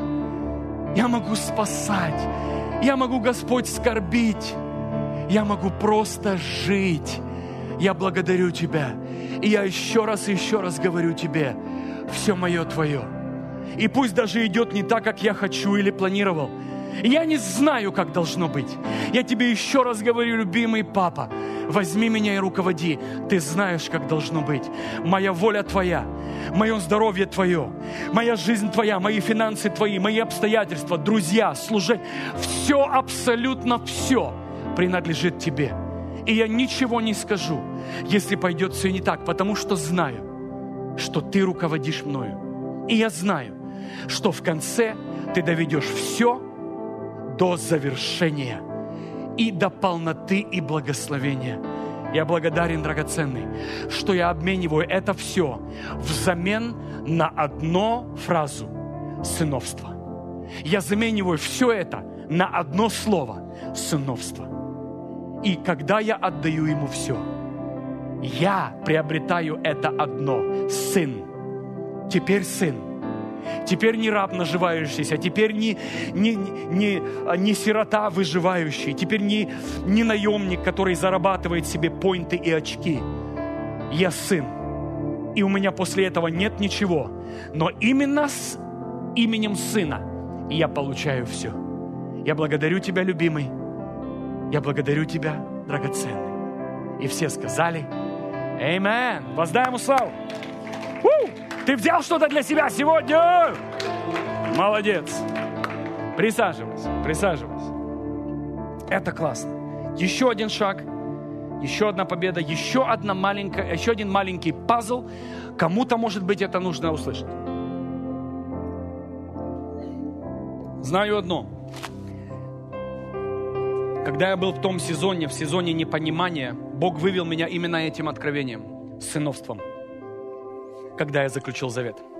я могу спасать, я могу, Господь, скорбить, я могу просто жить. Я благодарю Тебя. И я еще раз говорю Тебе, все мое Твое. И пусть даже идет не так, как я хочу или планировал. Я не знаю, как должно быть. Я Тебе еще раз говорю, любимый Папа, возьми меня и руководи. Ты знаешь, как должно быть. Моя воля Твоя, мое здоровье Твое, моя жизнь Твоя, мои финансы Твои, мои обстоятельства, друзья, служение. Все, абсолютно все принадлежит Тебе. И я ничего не скажу, если пойдет все не так, потому что знаю, что Ты руководишь мною. И я знаю, что в конце Ты доведешь все до завершения и до полноты и благословения. Я благодарен, драгоценный, что я обмениваю это все взамен на одну фразу сыновства. Я замениваю все это на одно слово сыновство. И когда я отдаю Ему все, я приобретаю это одно. Сын. Теперь сын. Теперь не раб наживающийся, теперь не сирота выживающий, теперь не наемник, который зарабатывает себе поинты и очки. Я сын. И у меня после этого нет ничего. Но именно с именем сына я получаю все. Я благодарю Тебя, любимый. Я благодарю Тебя, драгоценный. И все сказали Аминь. Воздай Ему славу. Ты взял что-то для себя сегодня? Молодец. Присаживайся, присаживайся. Это классно. Еще один шаг, еще одна победа, еще один маленький пазл. Кому-то, может быть, это нужно услышать. Знаю одно. Когда я был в том сезоне, в сезоне непонимания, Бог вывел меня именно этим откровением, сыновством, когда я заключил завет.